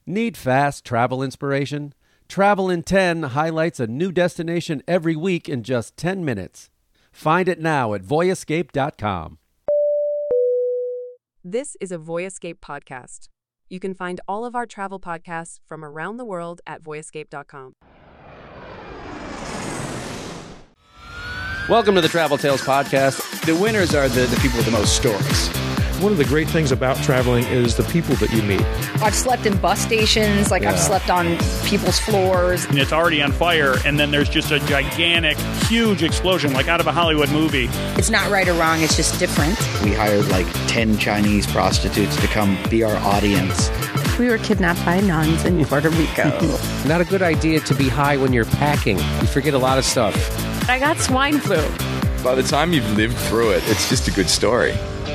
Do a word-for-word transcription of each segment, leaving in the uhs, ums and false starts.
Need fast travel inspiration? Travel in ten highlights a new destination every week in just ten minutes. Find it now at voyescape dot com. This is a Voyescape podcast. You can find all of our travel podcasts from around the world at voyescape dot com. Welcome to the Travel Tales Podcast. The winners are the, the people with the most stories. One of the great things about traveling is the people that you meet. I've slept in bus stations, like yeah. I've slept on people's floors. And it's already on fire, and then there's just a gigantic, huge explosion, like out of a Hollywood movie. It's not right or wrong, it's just different. We hired like ten Chinese prostitutes to come be our audience. We were kidnapped by nuns in Puerto Rico. Not a good idea to be high when you're packing. You forget a lot of stuff. I got swine flu. By the time you've lived through it, it's just a good story.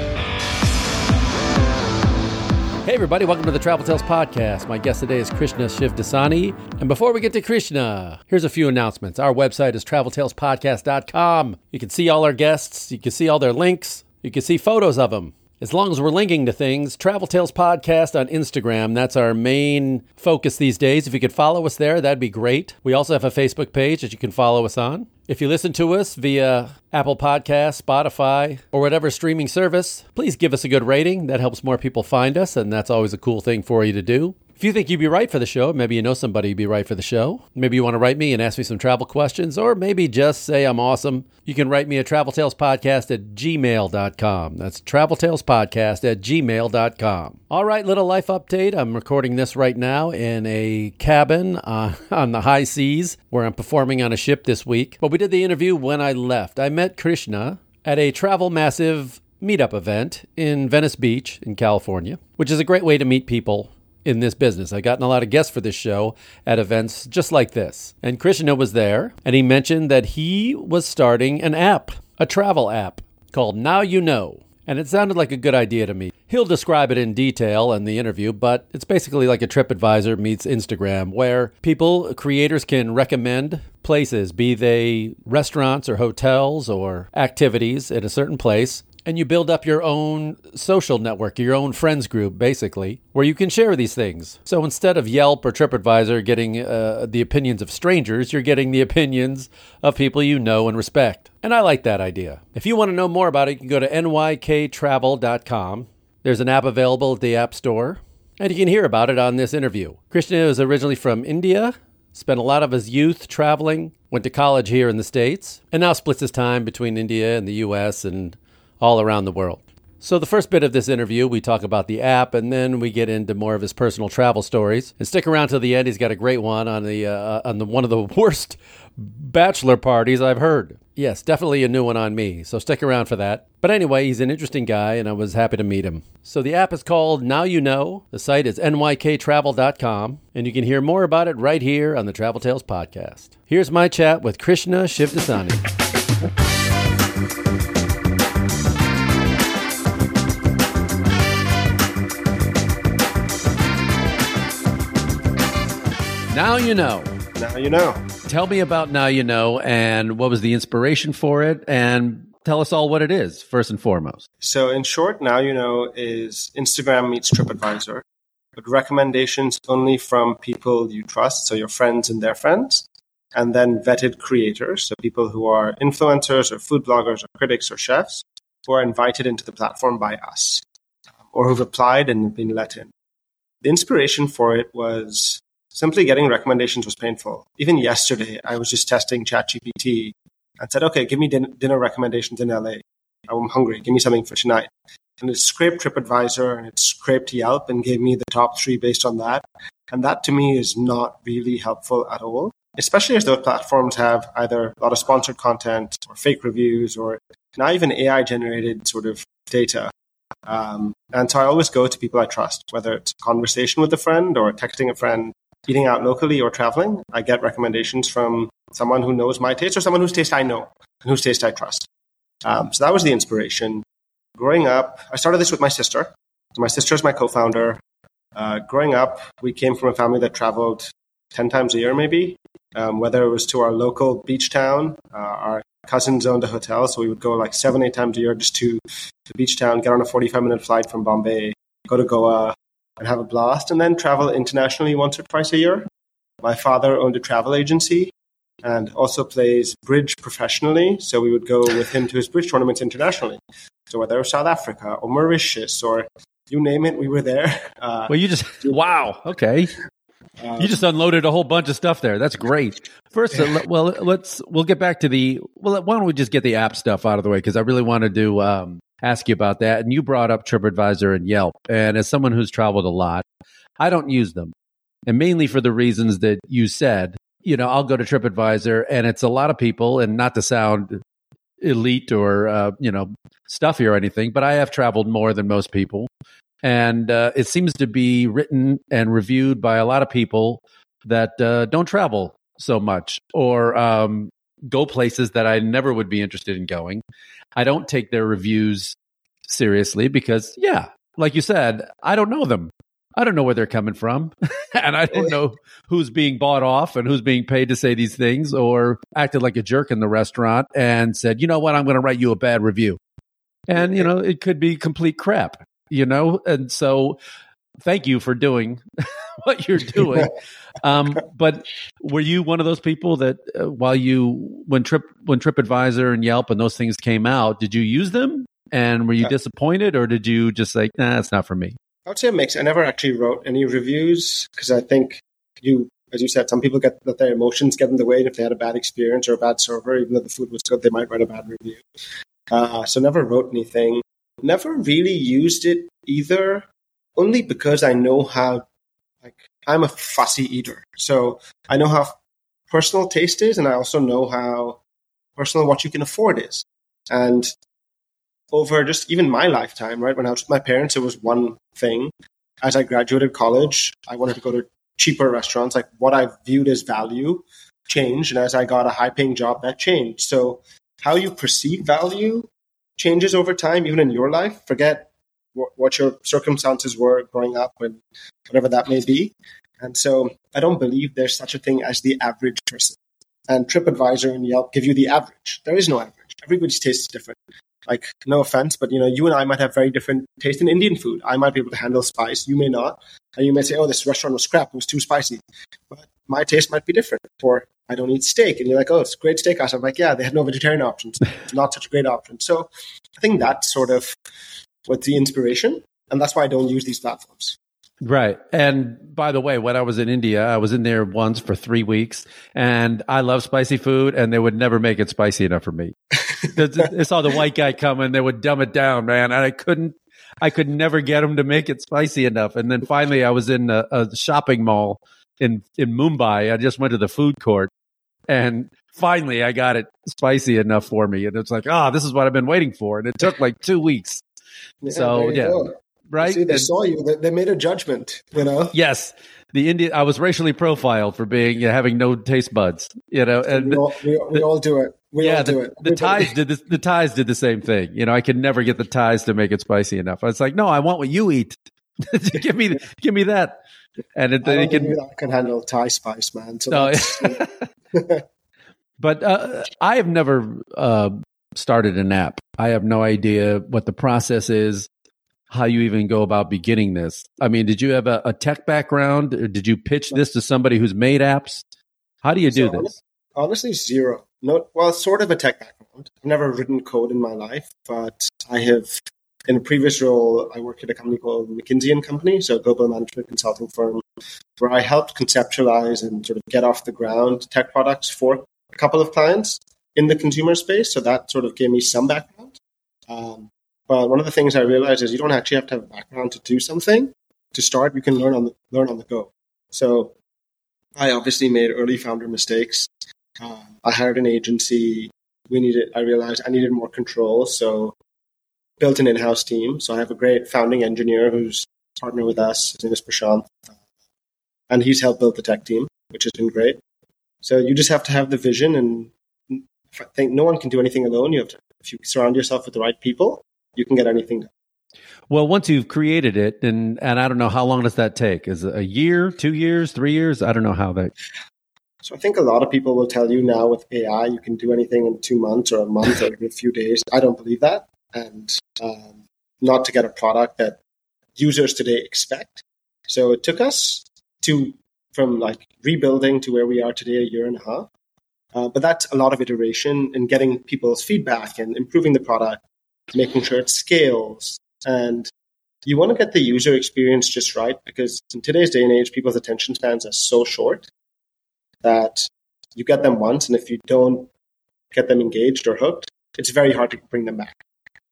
Hey everybody, welcome to the Travel Tales Podcast. My guest today is Krishna Shivdasani. And before we get to Krishna, here's a few announcements. Our website is travel tales podcast dot com. You can see all our guests. You can see all their links. You can see photos of them. As long as we're linking to things, Travel Tales Podcast on Instagram. That's our main focus these days. If you could follow us there, that'd be great. We also have a Facebook page that you can follow us on. If you listen to us via Apple Podcasts, Spotify, or whatever streaming service, please give us a good rating. That helps more people find us, and that's always a cool thing for you to do. If you think you'd be right for the show, maybe you know somebody who'd be right for the show. Maybe you want to write me and ask me some travel questions, or maybe just say I'm awesome. You can write me at travel tales podcast at gmail dot com. That's travel tales podcast at gmail dot com. All right, little life update. I'm recording this right now in a cabin uh, on the high seas where I'm performing on a ship this week. But we did the interview when I left. I met Krishna at a Travel Massive meetup event in Venice Beach in California, which is a great way to meet people in this business. I've gotten a lot of guests for this show at events just like this. And Krishna was there, and he mentioned that he was starting an app, a travel app, called Now You Know. And it sounded like a good idea to me. He'll describe it in detail in the interview, but it's basically like a TripAdvisor meets Instagram, where people, creators can recommend places, be they restaurants or hotels or activities in a certain place. And you build up your own social network, your own friends group, basically, where you can share these things. So instead of Yelp or TripAdvisor getting uh, the opinions of strangers, you're getting the opinions of people you know and respect. And I like that idea. If you want to know more about it, you can go to N Y K travel dot com. There's an app available at the App Store, and you can hear about it on this interview. Krishna is originally from India, spent a lot of his youth traveling, went to college here in the States, and now splits his time between India and the U S and all around the world. So the first bit of this interview, we talk about the app, and then we get into more of his personal travel stories. And stick around till the end. He's got a great one on the uh, on the one of the worst bachelor parties I've heard. Yes, definitely a new one on me. So stick around for that. But anyway, he's an interesting guy, and I was happy to meet him. So the app is called Now You Know. The site is N Y K travel dot com, and you can hear more about it right here on the Travel Tales Podcast. Here's my chat with Krishna Shivdasani. Now You Know. Now You Know. Tell me about Now You Know and what was the inspiration for it, and tell us all what it is, first and foremost. So in short, Now You Know is Instagram meets TripAdvisor, but recommendations only from people you trust, so your friends and their friends, and then vetted creators, so people who are influencers or food bloggers or critics or chefs, who are invited into the platform by us, or who've applied and been let in. The inspiration for it was simply getting recommendations was painful. Even yesterday, I was just testing ChatGPT and said, okay, give me din- dinner recommendations in L A. I'm hungry. Give me something for tonight. And it scraped TripAdvisor and it scraped Yelp and gave me the top three based on that. And that to me is not really helpful at all, especially as those platforms have either a lot of sponsored content or fake reviews or now even A I generated sort of data. Um, and so I always go to people I trust, whether it's a conversation with a friend or texting a friend, eating out locally or traveling. I get recommendations from someone who knows my taste or someone whose taste I know and whose taste I trust. Um, so that was the inspiration. Growing up, I started this with my sister. So my sister is my co-founder. Uh, growing up, we came from a family that traveled ten times a year maybe, um, whether it was to our local beach town. Uh, our cousins owned a hotel, so we would go like seven, eight times a year just to the beach town, get on a forty-five minute flight from Bombay, go to Goa, and have a blast, and then travel internationally once or twice a year. My father owned a travel agency and also plays bridge professionally. So we would go with him to his bridge tournaments internationally. So whether it was South Africa or Mauritius or you name it, we were there. Uh, well, you just, wow, okay. Um, you just unloaded a whole bunch of stuff there. That's great. First, uh, well, let's, we'll get back to the, well, why don't we just get the app stuff out of the way? Because I really wanted to um, ask you about that. And you brought up TripAdvisor and Yelp. And as someone who's traveled a lot, I don't use them. And mainly for the reasons that you said. You know, I'll go to TripAdvisor and it's a lot of people, and not to sound elite or, uh, you know, stuffy or anything, but I have traveled more than most people. And uh, it seems to be written and reviewed by a lot of people that uh, don't travel so much or um, go places that I never would be interested in going. I don't take their reviews seriously because, yeah, like you said, I don't know them. I don't know where they're coming from, and I don't know who's being bought off and who's being paid to say these things or acted like a jerk in the restaurant and said, you know what, I'm going to write you a bad review. And, you know, it could be complete crap, you know? And so thank you for doing what you're doing. Um, but were you one of those people that uh, while you, when Trip, when TripAdvisor and Yelp and those things came out, did you use them? And were you disappointed, or did you just say, nah, it's not for me? I would say a mix. I never actually wrote any reviews because I think you, as you said, some people get that their emotions get in the way. And if they had a bad experience or a bad server, even though the food was good, they might write a bad review. Uh, so never wrote anything. Never really used it either, only because I know how, like, I'm a fussy eater. So I know how personal taste is, and I also know how personal what you can afford is. And over just even my lifetime, right? When I was with my parents, it was one thing. As I graduated college, I wanted to go to cheaper restaurants. Like what I viewed as value changed. And as I got a high paying job, that changed. So how you perceive value changes over time, even in your life. Forget what, what your circumstances were growing up and whatever that may be. And so I don't believe there's such a thing as the average person. And TripAdvisor and Yelp give you the average. There is no average. Everybody's taste is different. Like, no offense, but, you know, you and I might have very different taste in Indian food. I might be able to handle spice. You may not. And you may say, oh, this restaurant was crap. It was too spicy. But my taste might be different. Or I don't eat steak. And you're like, oh, it's a great steakhouse. I'm like, yeah, they had no vegetarian options. It's not such a great option. So I think that's sort of what's the inspiration. And that's why I don't use these platforms. Right. And by the way, when I was in India, I was in there once for three weeks and I love spicy food and they would never make it spicy enough for me. I saw the white guy coming, they would dumb it down, man. And I couldn't, I could never get them to make it spicy enough. And then finally I was in a, a shopping mall in, in Mumbai. I just went to the food court and finally I got it spicy enough for me. And it's like, oh, this is what I've been waiting for. And it took like two weeks. Yeah, so yeah. Go. Right? See, they and, saw you. They, they made a judgment, you know? Yes. The Indian, I was racially profiled for being, you know, having no taste buds, you know, and we all, we, we the, all do it. We yeah, all do the, it. The Thais did this, the Thais did the same thing. You know, I could never get the Thais to make it spicy enough. I was like, no, I want what you eat. give me, give me that. And it, I they can, I can handle Thai spice, man. So no, that's, but uh, I have never uh, started an app. I have no idea what the process is. How you even go about beginning this. I mean, did you have a, a tech background? Or did you pitch this to somebody who's made apps? How do you do so, this? Honestly, zero. No, well, sort of a tech background. I've never written code in my life, but I have, in a previous role, I worked at a company called McKinsey and Company, so a global management consulting firm, where I helped conceptualize and sort of get off the ground tech products for a couple of clients in the consumer space. So that sort of gave me some background. Um, But one of the things I realized is you don't actually have to have a background to do something. To start, you can learn on the, learn on the go. So I obviously made early founder mistakes. Uh, I hired an agency. We needed. I realized I needed more control, so built an in-house team. So I have a great founding engineer who's partnered with us. His name is Prashant, and he's helped build the tech team, which has been great. So you just have to have the vision, and I think no one can do anything alone. You have to, if you surround yourself with the right people, you can get anything done. Well, once you've created it, and and I don't know, how long does that take? Is it a year, two years, three years? I don't know how that. So I think a lot of people will tell you now with A I, you can do anything in two months or a month or even a few days. I don't believe that. And um, not to get a product that users today expect. So it took us to from like rebuilding to where we are today, a year and a half. Uh, but that's a lot of iteration and getting people's feedback and improving the product, making sure it scales. And you want to get the user experience just right, because in today's day and age, people's attention spans are so short that you get them once, and if you don't get them engaged or hooked, it's very hard to bring them back.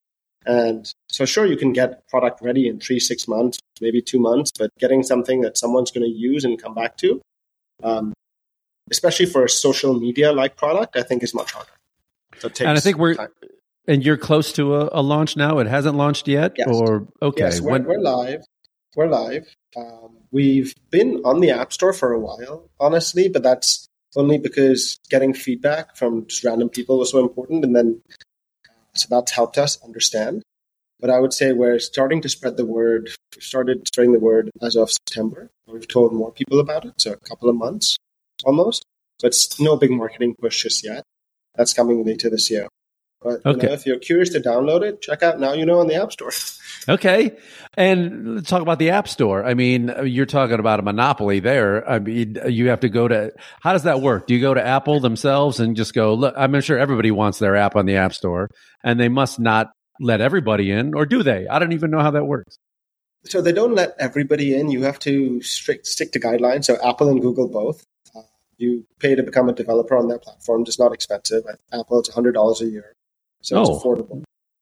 And so sure, you can get product ready in three, six months, maybe two months, but getting something that someone's going to use and come back to, um, especially for a social media-like product, I think is much harder. So it takes and I think we're, time. And you're close to a, a launch now? It hasn't launched yet? Yes. Or okay. Yes, we're, when, we're live. We're live. Um, we've been on the App Store for a while, honestly, but that's only because getting feedback from just random people was so important. And then, so that's helped us understand. But I would say we're starting to spread the word. We started spreading the word as of September. We've told more people about it, so a couple of months almost. But it's no big marketing push just yet. That's coming later this year. But you okay. know, if you're curious to download it, check out Now You Know on the App Store. Okay. And let's talk about the App Store. I mean, you're talking about a monopoly there. I mean, you have to go to, how does that work? Do you go to Apple themselves and just go, look, I'm sure everybody wants their app on the App Store, and they must not let everybody in, or do they? I don't even know how that works. So they don't let everybody in. You have to strict, stick to guidelines. So Apple and Google both. Uh, you pay to become a developer on their platform. It's not expensive. At Apple, it's one hundred dollars a year. So it's oh. affordable.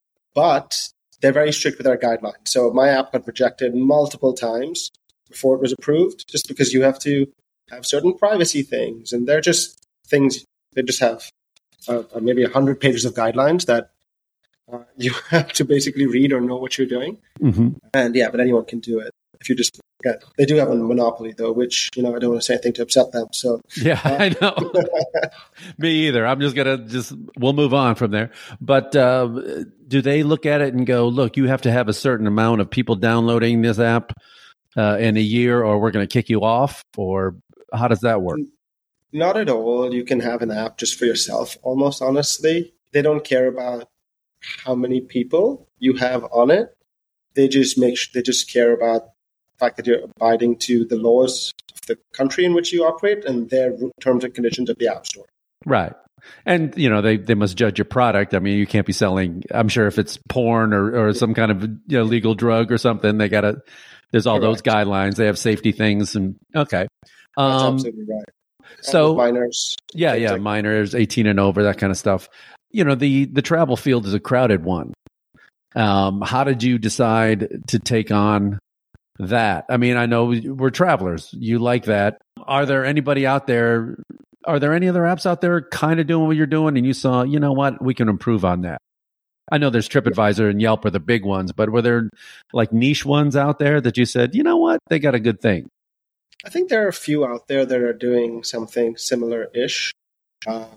But they're very strict with their guidelines. So my app got rejected multiple times before it was approved, just because you have to have certain privacy things. And they're just things, they just have uh, maybe one hundred pages of guidelines that uh, you have to basically read or know what you're doing. Mm-hmm. And yeah, but anyone can do it. If you just get, they do have a monopoly though, which, you know, I don't want to say anything to upset them. So yeah, uh, I know. Me either. I'm just going to just, we'll move on from there. But uh, do they look at it and go, look, you have to have a certain amount of people downloading this app uh, in a year, or we're going to kick you off? Or how does that work? Not at all. You can have an app just for yourself, almost honestly. They don't care about how many people you have on it. They just make they just care about the fact that you're abiding to the laws of the country in which you operate and their terms and conditions of the App Store. Right. And, you know, they, they must judge your product. I mean, you can't be selling, I'm sure if it's porn or, or some kind of, you know, legal drug or something, they got to, there's all Correct. Those guidelines. They have safety things. And okay. Um, That's absolutely right. So minors. Yeah, yeah. Like, minors, eighteen and over, that kind of stuff. You know, the, the travel field is a crowded one. Um, how did you decide to take on that? I mean, I know we're travelers. You like that. Are there anybody out there? Are there any other apps out there kind of doing what you're doing? And you saw, you know what, we can improve on that. I know there's TripAdvisor and Yelp are the big ones, but were there like niche ones out there that you said, you know what, they got a good thing? I think there are a few out there that are doing something similar-ish. Um,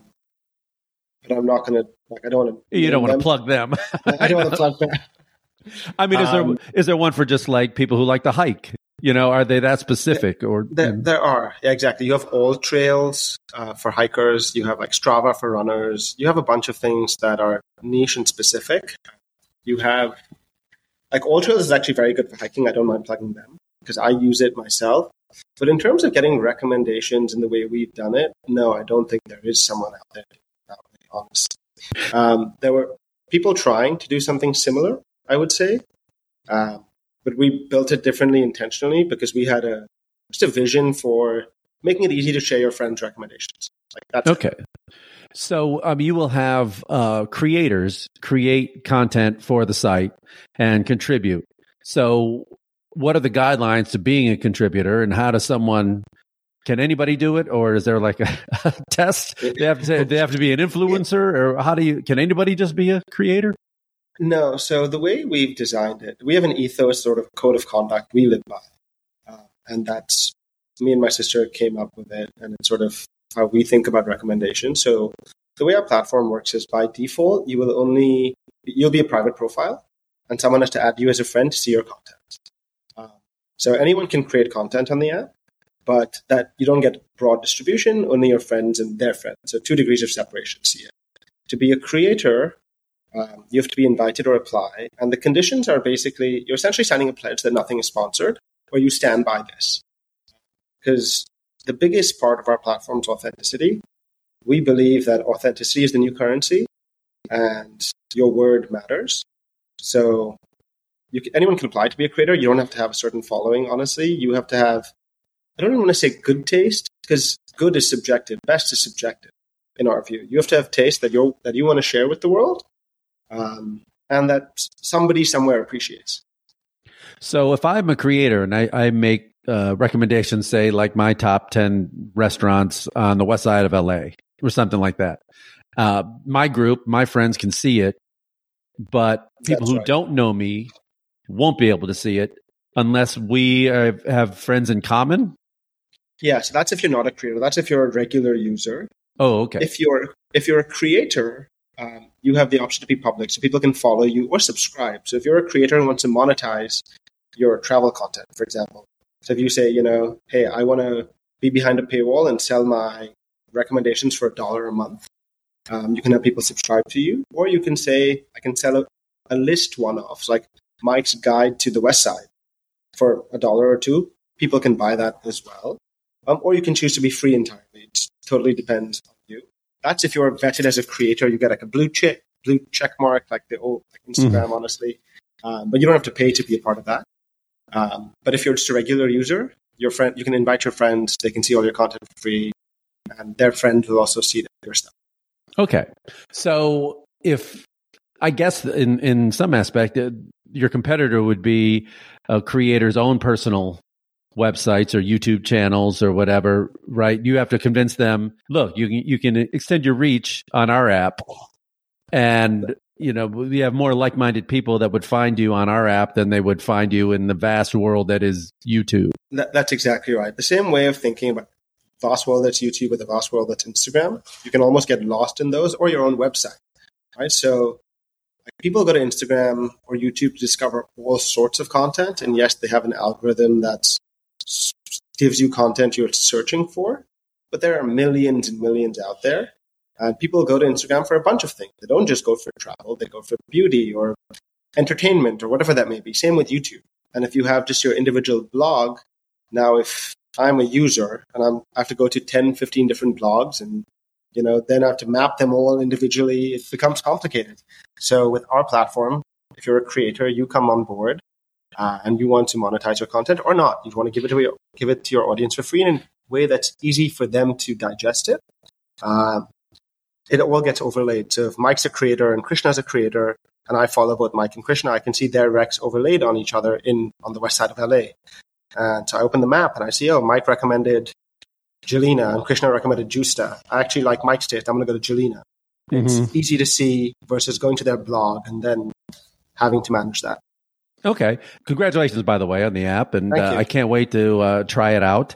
but I'm not going to, like, I don't want to. You don't want to plug them. I don't want to plug them. I mean, is um, there is there one for just like people who like to hike? You know, are they that specific? Or there, there are, yeah, exactly. You have All Trails uh, for hikers. You have like Strava for runners. You have a bunch of things that are niche and specific. You have like All Trails is actually very good for hiking. I don't mind plugging them because I use it myself. But in terms of getting recommendations in the way we've done it, no, I don't think there is someone out there. To be honest, um, there were people trying to do something similar, I would say. Um, But we built it differently intentionally because we had a just a vision for making it easy to share your friends' recommendations. Like that's okay. It. So um, you will have uh, creators create content for the site and contribute. So what are the guidelines to being a contributor, and how does someone? Can anybody do it, or is there like a, a test? They have to they have to be an influencer, or how do you? Can anybody just be a creator? No. So the way we've designed it, we have an ethos, sort of code of conduct we live by. Uh, and that's, me and my sister came up with it, and it's sort of how we think about recommendations. So the way our platform works is by default, you will only, you'll be a private profile, and someone has to add you as a friend to see your content. Um, so anyone can create content on the app, but that you don't get broad distribution, only your friends and their friends. So two degrees of separation, see it. To be a creator, Um, you have to be invited or apply. And the conditions are basically, you're essentially signing a pledge that nothing is sponsored. or you stand by this. Because the biggest part of our platform is authenticity. We believe that authenticity is the new currency and your word matters. So you can, anyone can apply to be a creator. You don't have to have a certain following, honestly. You have to have, I don't even want to say good taste, because good is subjective. Best is subjective in our view. You have to have taste that, you're, that you want to share with the world um, and that somebody somewhere appreciates. So if I'm a creator and I, I make uh, recommendations, say like my top ten restaurants on the west side of L A or something like that, uh, my group, my friends can see it, but people That's who right. don't know me won't be able to see it unless we uh, have friends in common. Yeah, so that's if you're not a creator. That's if you're a regular user. Oh, okay. If you're if you're a creator, um, you have the option to be public, so people can follow you or subscribe. So if you're a creator and want to monetize your travel content, for example, so if you say, you know, hey, I want to be behind a paywall and sell my recommendations for a dollar a month, um, you can have people subscribe to you, or you can say, I can sell a, a list one-offs, like Mike's Guide to the West Side, for a dollar or two. People can buy that as well. Um, or you can choose to be free entirely. It totally depends on you. That's if you're vetted as a creator. You get like a blue check, blue check mark, like the old like Instagram, mm-hmm. honestly. Um, but you don't have to pay to be a part of that. Um, but if you're just a regular user, your friend, you can invite your friends. They can see all your content for free, and their friends will also see your stuff. Okay, so if I guess in in some aspect, uh, your competitor would be a creator's own personal websites or YouTube channels or whatever, right? You have to convince them, look, you can, you can extend your reach on our app. And, you know, we have more like-minded people that would find you on our app than they would find you in the vast world that is YouTube. That, that's exactly right. The same way of thinking about vast world that's YouTube or the vast world that's Instagram, you can almost get lost in those, or your own website, right? So like, people go to Instagram or YouTube to discover all sorts of content. And yes, they have an algorithm that's gives you content you're searching for, but there are millions and millions out there. And people go to Instagram for a bunch of things. They don't just go for travel, they go for beauty or entertainment or whatever that may be. Same with YouTube. And if you have just your individual blog, now if I'm a user and I'm, I have to go to ten, fifteen different blogs and, you know, then I have to map them all individually, it becomes complicated. So with our platform, if you're a creator, you come on board. Uh, and you want to monetize your content or not. You want to give it to your, give it to your audience for free in a way that's easy for them to digest it. Uh, it all gets overlaid. So if Mike's a creator and Krishna's a creator, and I follow both Mike and Krishna, I can see their recs overlaid on each other in on the west side of L A. And so I open the map and I see, oh, Mike recommended Jelena and Krishna recommended Justa. I actually like Mike's taste. I'm going to go to Jelena. Mm-hmm. It's easy to see versus going to their blog and then having to manage that. Okay. Congratulations, by the way, on the app. And uh, I can't wait to uh, try it out.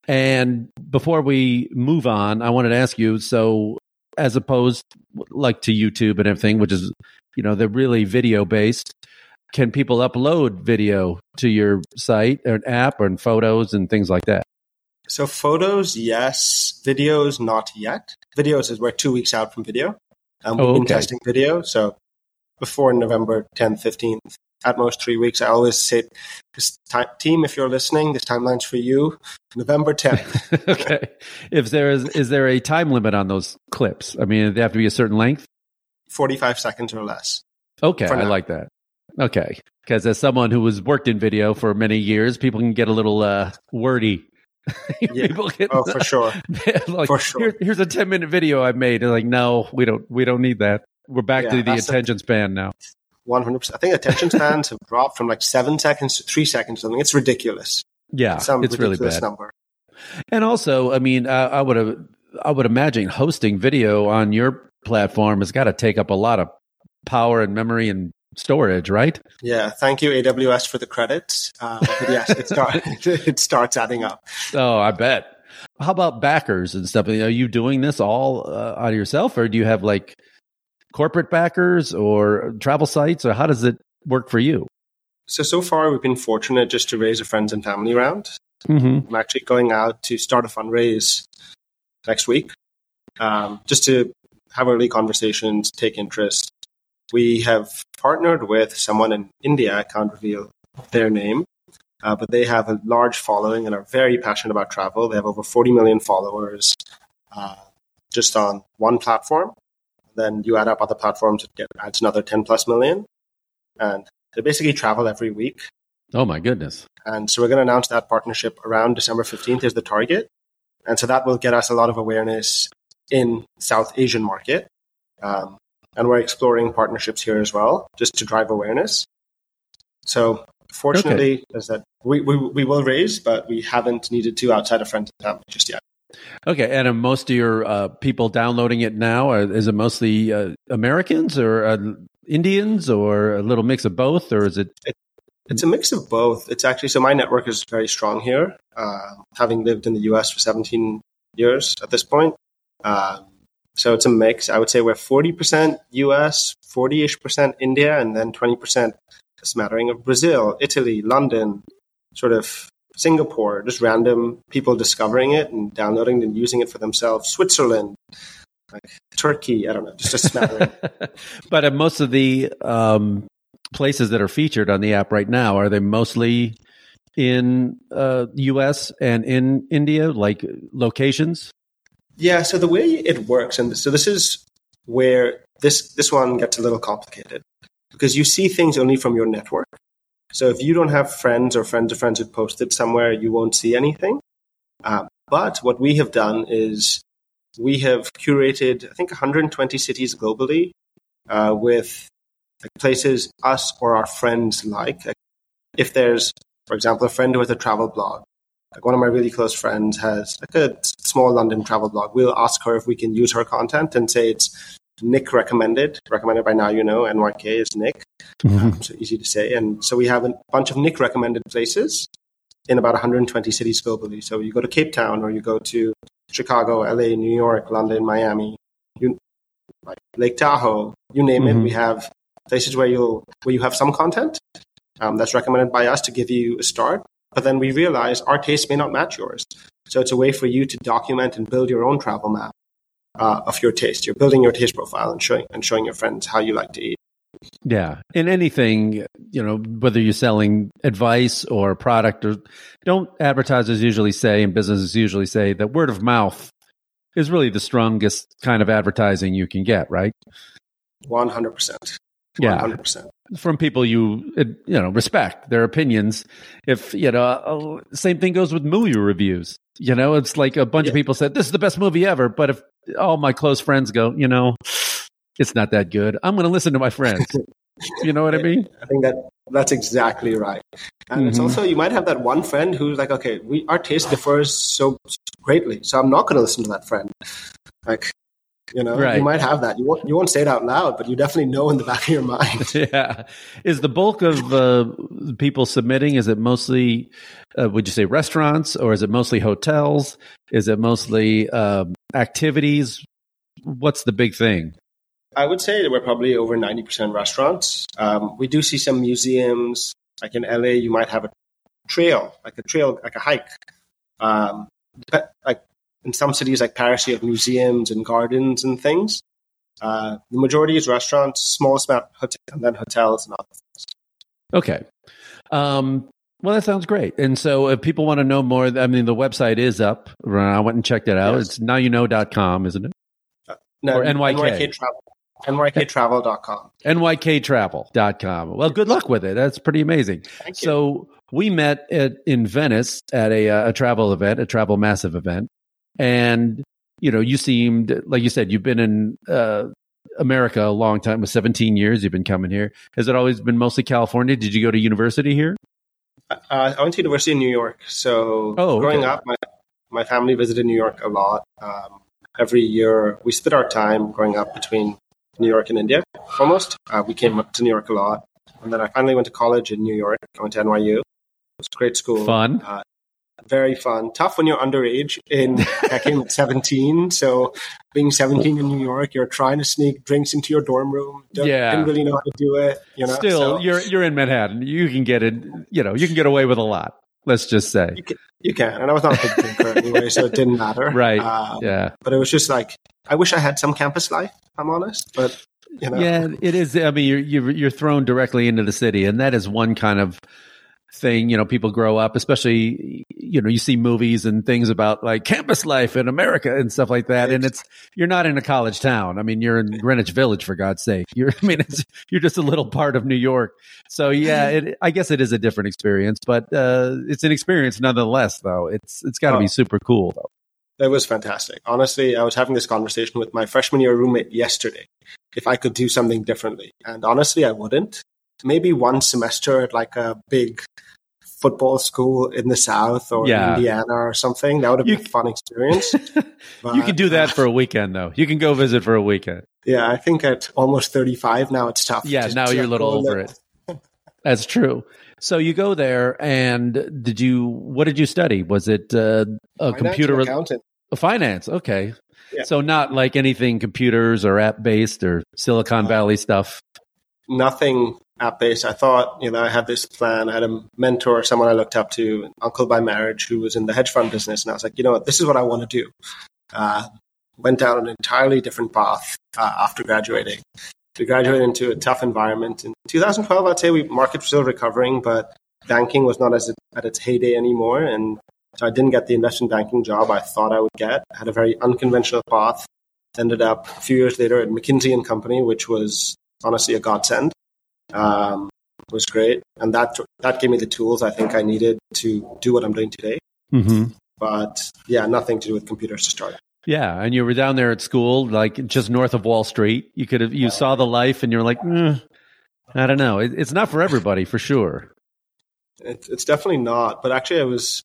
And before we move on, I wanted to ask you, so as opposed like to YouTube and everything, which is, you know, they're really video based, can people upload video to your site or an app or photos and things like that? So photos, yes. Videos, not yet. Videos is we're two weeks out from video. Um, we've oh, okay. been testing video. So before November tenth, fifteenth, at most three weeks. I always say, this time, team, if you're listening, this timeline's for you, November tenth. Okay. If there is, is there a time limit on those clips? I mean, they have to be a certain length? forty-five seconds or less. Okay, I like that. Okay. Because as someone who has worked in video for many years, people can get a little uh, wordy. Yeah. People get, oh, for sure. like, for sure. Here, here's a ten minute video I made. They're like, no, we don't, we don't need that. We're back yeah, to the attention a- span now. one hundred percent. I think attention spans have dropped from like seven seconds to three seconds or something. It's ridiculous. Yeah, it's, some it's really bad. Number. And also, I mean, I, I would have, I would imagine hosting video on your platform has got to take up a lot of power and memory and storage, right? Yeah. Thank you, A W S, for the credits. Uh, but yes, it, start, it starts adding up. Oh, I bet. How about backers and stuff? Are you doing this all uh, out of yourself, or do you have like corporate backers or travel sites, or how does it work for you? So, so far we've been fortunate just to raise a friends and family round. Mm-hmm. I'm actually going out to start a fundraise next week, um, just to have early conversations, take interest. We have partnered with someone in India, I can't reveal their name, uh, but they have a large following and are very passionate about travel. They have over forty million followers uh, just on one platform. Then you add up other platforms, it adds another ten plus million. And they basically travel every week. Oh, my goodness. And so we're going to announce that partnership around December fifteenth is the target. And so that will get us a lot of awareness in South Asian market. Um, and we're exploring partnerships here as well, just to drive awareness. So fortunately, okay. is that we, we, we will raise, but we haven't needed to outside of friends and family just yet. Okay. And are most of your uh, people downloading it now? Or is it mostly uh, Americans or uh, Indians or a little mix of both? Or is it... it It's a mix of both. It's actually, so my network is very strong here, uh, having lived in the U S for seventeen years at this point. Um, so it's a mix. I would say we're forty percent U S, forty-ish percent India, and then twenty percent a smattering of Brazil, Italy, London, sort of Singapore, just random people discovering it and downloading and using it for themselves. Switzerland, like Turkey, I don't know, just a smattering. But uh, most of the... Um... places that are featured on the app right now, are they mostly in uh, U S and in India, like locations? Yeah, so the way it works, and so this is where this this one gets a little complicated, because you see things only from your network. So if you don't have friends or friends of friends who posted somewhere, you won't see anything. Uh, but what we have done is we have curated, I think, one hundred twenty cities globally uh, with like places us or our friends like. like. If there's, for example, a friend who has a travel blog, like one of my really close friends has like a small London travel blog, we'll ask her if we can use her content and say it's Nick recommended, recommended by Now You Know, N Y K is Nick, mm-hmm. um, so easy to say. And so we have a bunch of Nick recommended places in about one hundred twenty cities globally. So you go to Cape Town or you go to Chicago, L A, New York, London, Miami, you, like Lake Tahoe, you name mm-hmm. it, we have places where you'll where you have some content um, that's recommended by us to give you a start. But then we realize our taste may not match yours. So it's a way for you to document and build your own travel map uh, of your taste. You're building your taste profile and showing and showing your friends how you like to eat. Yeah. In anything, you know, whether you're selling advice or a product, or don't advertisers usually say and businesses usually say that word of mouth is really the strongest kind of advertising you can get, right? one hundred percent. Yeah, one hundred percent. From people you you know respect their opinions. If you know, uh, same thing goes with movie reviews. You know, it's like a bunch yeah. of people said this is the best movie ever, but if all my close friends go, you know, it's not that good, I'm going to listen to my friends. You know what I mean? I think that that's exactly right. And mm-hmm. it's also, you might have that one friend who's like, okay, we our taste differs so greatly, so I'm not going to listen to that friend. Like. You know, right. You might have that. You won't, you won't say it out loud, but you definitely know in the back of your mind. Yeah. Is the bulk of uh, people submitting, is it mostly, uh, would you say restaurants, or is it mostly hotels? Is it mostly uh, activities? What's the big thing? I would say that we're probably over ninety percent restaurants. Um, we do see some museums. Like in L A, you might have a trail, like a trail, like a hike. Um, but like, in some cities like Paris, you have museums and gardens and things. Uh, the majority is restaurants, smallest amount hotel, and then hotels and other things. Okay. Um, well, that sounds great. And so if people want to know more, I mean, the website is up. I went and checked it out. Yes. It's now you know dot com, isn't it? Uh, no, or N Y K. N Y K Travel. N Y K travel dot com. N Y K travel dot com. Well, good luck with it. That's pretty amazing. Thank you. So we met at, in Venice at a, a travel event, a travel massive event. And, you know, you seemed, like you said, you've been in uh, America a long time, with seventeen years you've been coming here. Has it always been mostly California? Did you go to university here? Uh, I went to university in New York. So oh, okay. growing up, my, my family visited New York a lot. Um, every year, we split our time growing up between New York and India, almost. Uh, we came up to New York a lot. And then I finally went to college in New York. I went to N Y U. It was a great school. Fun. Uh, Very fun. Tough when you're underage. In I came at seventeen, so being seventeen in New York, you're trying to sneak drinks into your dorm room. Don't, yeah, didn't really know how to do it. You know, still so, you're you're in Manhattan. You can get it. You know, you can get away with a lot. Let's just say you can. You can. And I was not a big drinker anyway, so it didn't matter. Right. Um, yeah. But it was just like, I wish I had some campus life. I'm honest, but you know. Yeah, it is. I mean, you're you're, you're thrown directly into the city, and that is one kind of thing. You know, people grow up, especially, you know, you see movies and things about like campus life in America and stuff like that. And it's, you're not in a college town. I mean, you're in Greenwich Village, for God's sake. You're, I mean, it's, you're just a little part of New York. So yeah, it, I guess it is a different experience, but uh, it's an experience nonetheless, though. It's, it's got to Oh. be super cool, though. It was fantastic. Honestly, I was having this conversation with my freshman year roommate yesterday. If I could do something differently. And honestly, I wouldn't. Maybe one semester at like a big football school in the South or Yeah. Indiana or something. That would have You- been a fun experience. But, You can do that for a weekend, though. You can go visit for a weekend. Yeah, I think at almost thirty-five now, it's tough. Yeah, to- now to you're a little go over there. it. That's true. So you go there, and did you? What did you study? Was it uh, a Finance computer? and accountant. A finance. Okay. Yeah. So not like anything computers or app based or Silicon Valley stuff. Nothing app based. I thought, you know, I had this plan. I had a mentor, someone I looked up to, an uncle by marriage who was in the hedge fund business. And I was like, you know what, this is what I want to do. Uh, went down an entirely different path uh, after graduating. We graduated into a tough environment. In two thousand twelve, I'd say we market was still recovering, but banking was not as at its heyday anymore. And so I didn't get the investment banking job I thought I would get. I had a very unconventional path. Ended up a few years later at McKinsey and Company, which was honestly a godsend. Um, it was great. And that that gave me the tools I think I needed to do what I'm doing today. Mm-hmm. But yeah, nothing to do with computers to start. Yeah, and you were down there at school, like just north of Wall Street. You could have, you saw the life, and you're like, mm, I don't know. It, it's not for everybody, for sure. It, it's definitely not. But actually, I was.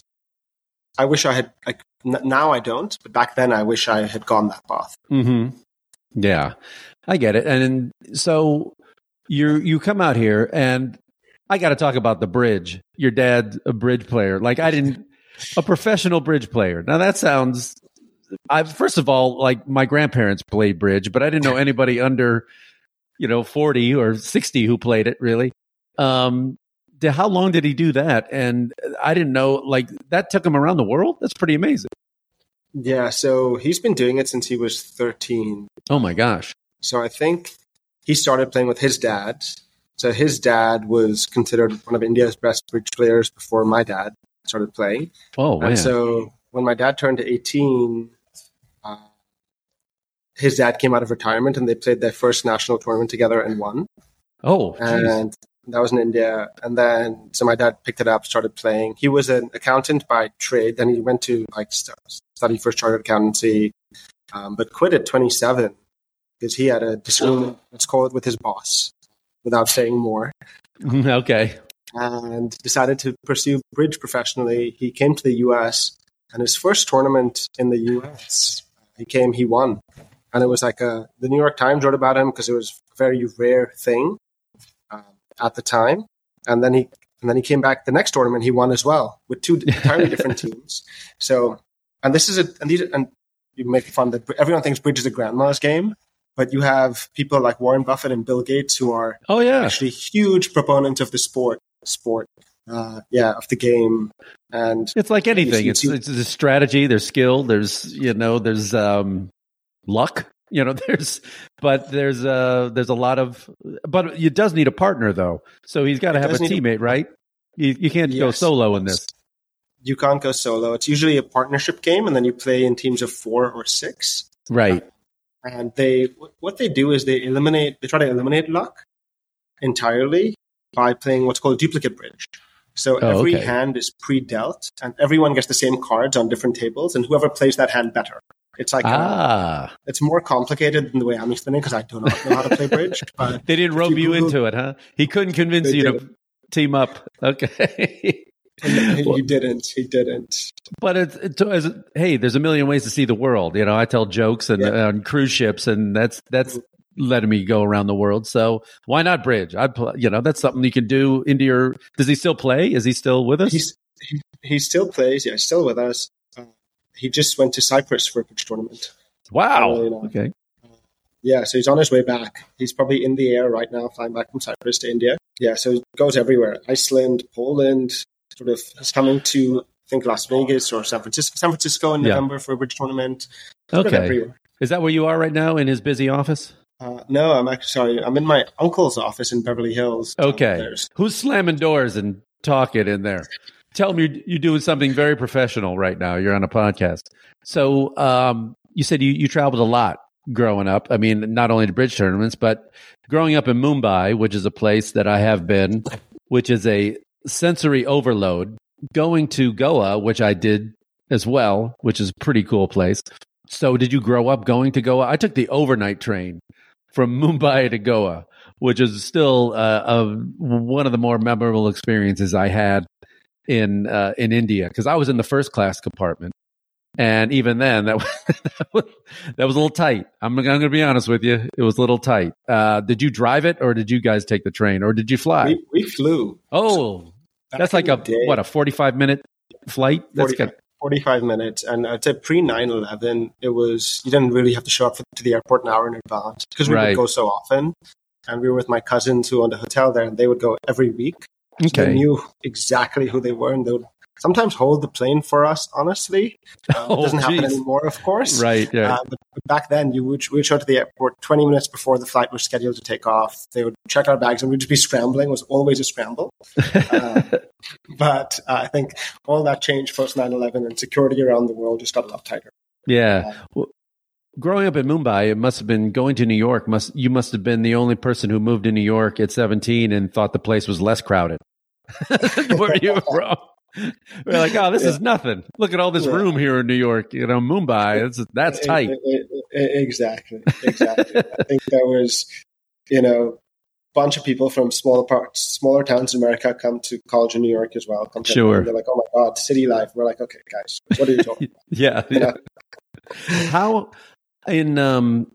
I wish I had. Like n- now, I don't. But back then, I wish I had gone that path. Mm-hmm. Yeah, I get it. And so you you come out here, and I got to talk about the bridge. Your dad's a bridge player. Like I didn't a professional bridge player. Now that sounds. I first of all, like my grandparents played bridge, but I didn't know anybody under, you know, forty or sixty who played it. Really. Um, the- how long did he do that? And I didn't know. Like that took him around the world. That's pretty amazing. Yeah. So he's been doing it since he was thirteen. Oh my gosh. So I think he started playing with his dad. So his dad was considered one of India's best bridge players before my dad started playing. Oh man. And so when my dad turned eighteen, uh, his dad came out of retirement and they played their first national tournament together and won. Oh, geez. And that was in India. And then, so my dad picked it up, started playing. He was an accountant by trade. Then he went to like st- study for chartered accountancy, um, but quit at twenty-seven because he had a disagreement, let's call it, with his boss, without saying more. Okay. And decided to pursue bridge professionally. He came to the U S, and his first tournament in the U S, he came, he won. And it was like a, the New York Times wrote about him because it was a very rare thing um, at the time. And then he and then he came back the next tournament, he won as well with two entirely different teams. So, and this is a, and these, and you make fun that everyone thinks bridge is a grandma's game, but you have people like Warren Buffett and Bill Gates who are oh yeah actually huge proponents of the sport, sport, uh, yeah, of the game. And it's like anything. you It's see- it's a strategy. There's skill. There's you know. There's um, luck. You know. There's but there's uh there's a lot of but it does need a partner though. So he's got to It have a does need a- teammate, right? You you can't go Yes. solo in this. You can't go solo. It's usually a partnership game, and then you play in teams of four or six. Right. And they, what they do is they eliminate, they try to eliminate luck entirely by playing what's called duplicate bridge. So Oh, every okay. hand is pre-dealt, and everyone gets the same cards on different tables, and whoever plays that hand better. It's like a, Ah, it's more complicated than the way I'm explaining because I do not know how to play bridge. But they didn't if rope you, Google- into it, huh? He couldn't convince They you to didn't. team up. Okay. he didn't. He didn't. But it's, it's as, hey, there's a million ways to see the world. You know, I tell jokes and Yeah. on cruise ships, and that's that's letting me go around the world. So why not bridge? I, pl- you know, that's something you can do into your. Does he still play? Is he still with us? He's, he, he still plays. Yeah, he's still with us. Uh, he just went to Cyprus for a bridge tournament. wow. Oh, you know. Okay. Yeah, so he's on his way back. He's probably in the air right now, flying back from Cyprus to India. Yeah, so he goes everywhere. Iceland, Poland, sort of. He's coming to, I think, Las Vegas or San Francisco, San Francisco in Yeah. November for a bridge tournament. Sort of Okay. everywhere. Is that where you are right now in his busy office? Uh, no, I'm actually sorry. I'm in my uncle's office in Beverly Hills. Okay. There's, Who's slamming doors and talking in there. Tell me you're, you're doing something very professional right now. You're on a podcast. So um, you said you, you traveled a lot growing up. I mean, not only to bridge tournaments, but growing up in Mumbai, which is a place that I have been, which is a sensory overload. Going to Goa, which I did as well, which is a pretty cool place. So did you grow up going to Goa? I took the overnight train from Mumbai to Goa, which is still uh, a, one of the more memorable experiences I had in uh, in India, because I was in the first class compartment. And even then, that was, that was, that was a little tight. I'm, I'm going to be honest with you. It was a little tight. Uh, did you drive it, or did you guys take the train, or did you fly? We, we flew. Oh, that's like a, day, what, a forty-five minute flight? That's forty, forty-five minutes. And I'd say pre nine eleven, it was, you didn't really have to show up to the airport an hour in advance, because we right. would go so often. And we were with my cousins who owned a hotel there, and they would go every week. So okay. They knew exactly who they were, and they would sometimes hold the plane for us, honestly. Um, oh, it doesn't geez. happen anymore, of course. Right, yeah. Uh, but back then, you would, we would show up to the airport twenty minutes before the flight was scheduled to take off. They would check our bags, and we'd just be scrambling. It was always a scramble. uh, but uh, I think all that changed post nine eleven, and security around the world just got a lot tighter. Yeah. Uh, well, growing up in Mumbai, it must have been going to New York. Must You must have been the only person who moved to New York at seventeen and thought the place was less crowded. Where you from? We're like, oh, this yeah. is nothing. Look at all this yeah. room here in New York. You know, Mumbai, it's, that's tight. Exactly, exactly. I think there was, you know, a bunch of people from smaller parts, smaller towns in America come to college in New York as well. Come to sure. They're like, oh my God, city life. We're like, okay, guys, what are you talking about? yeah. yeah. How in um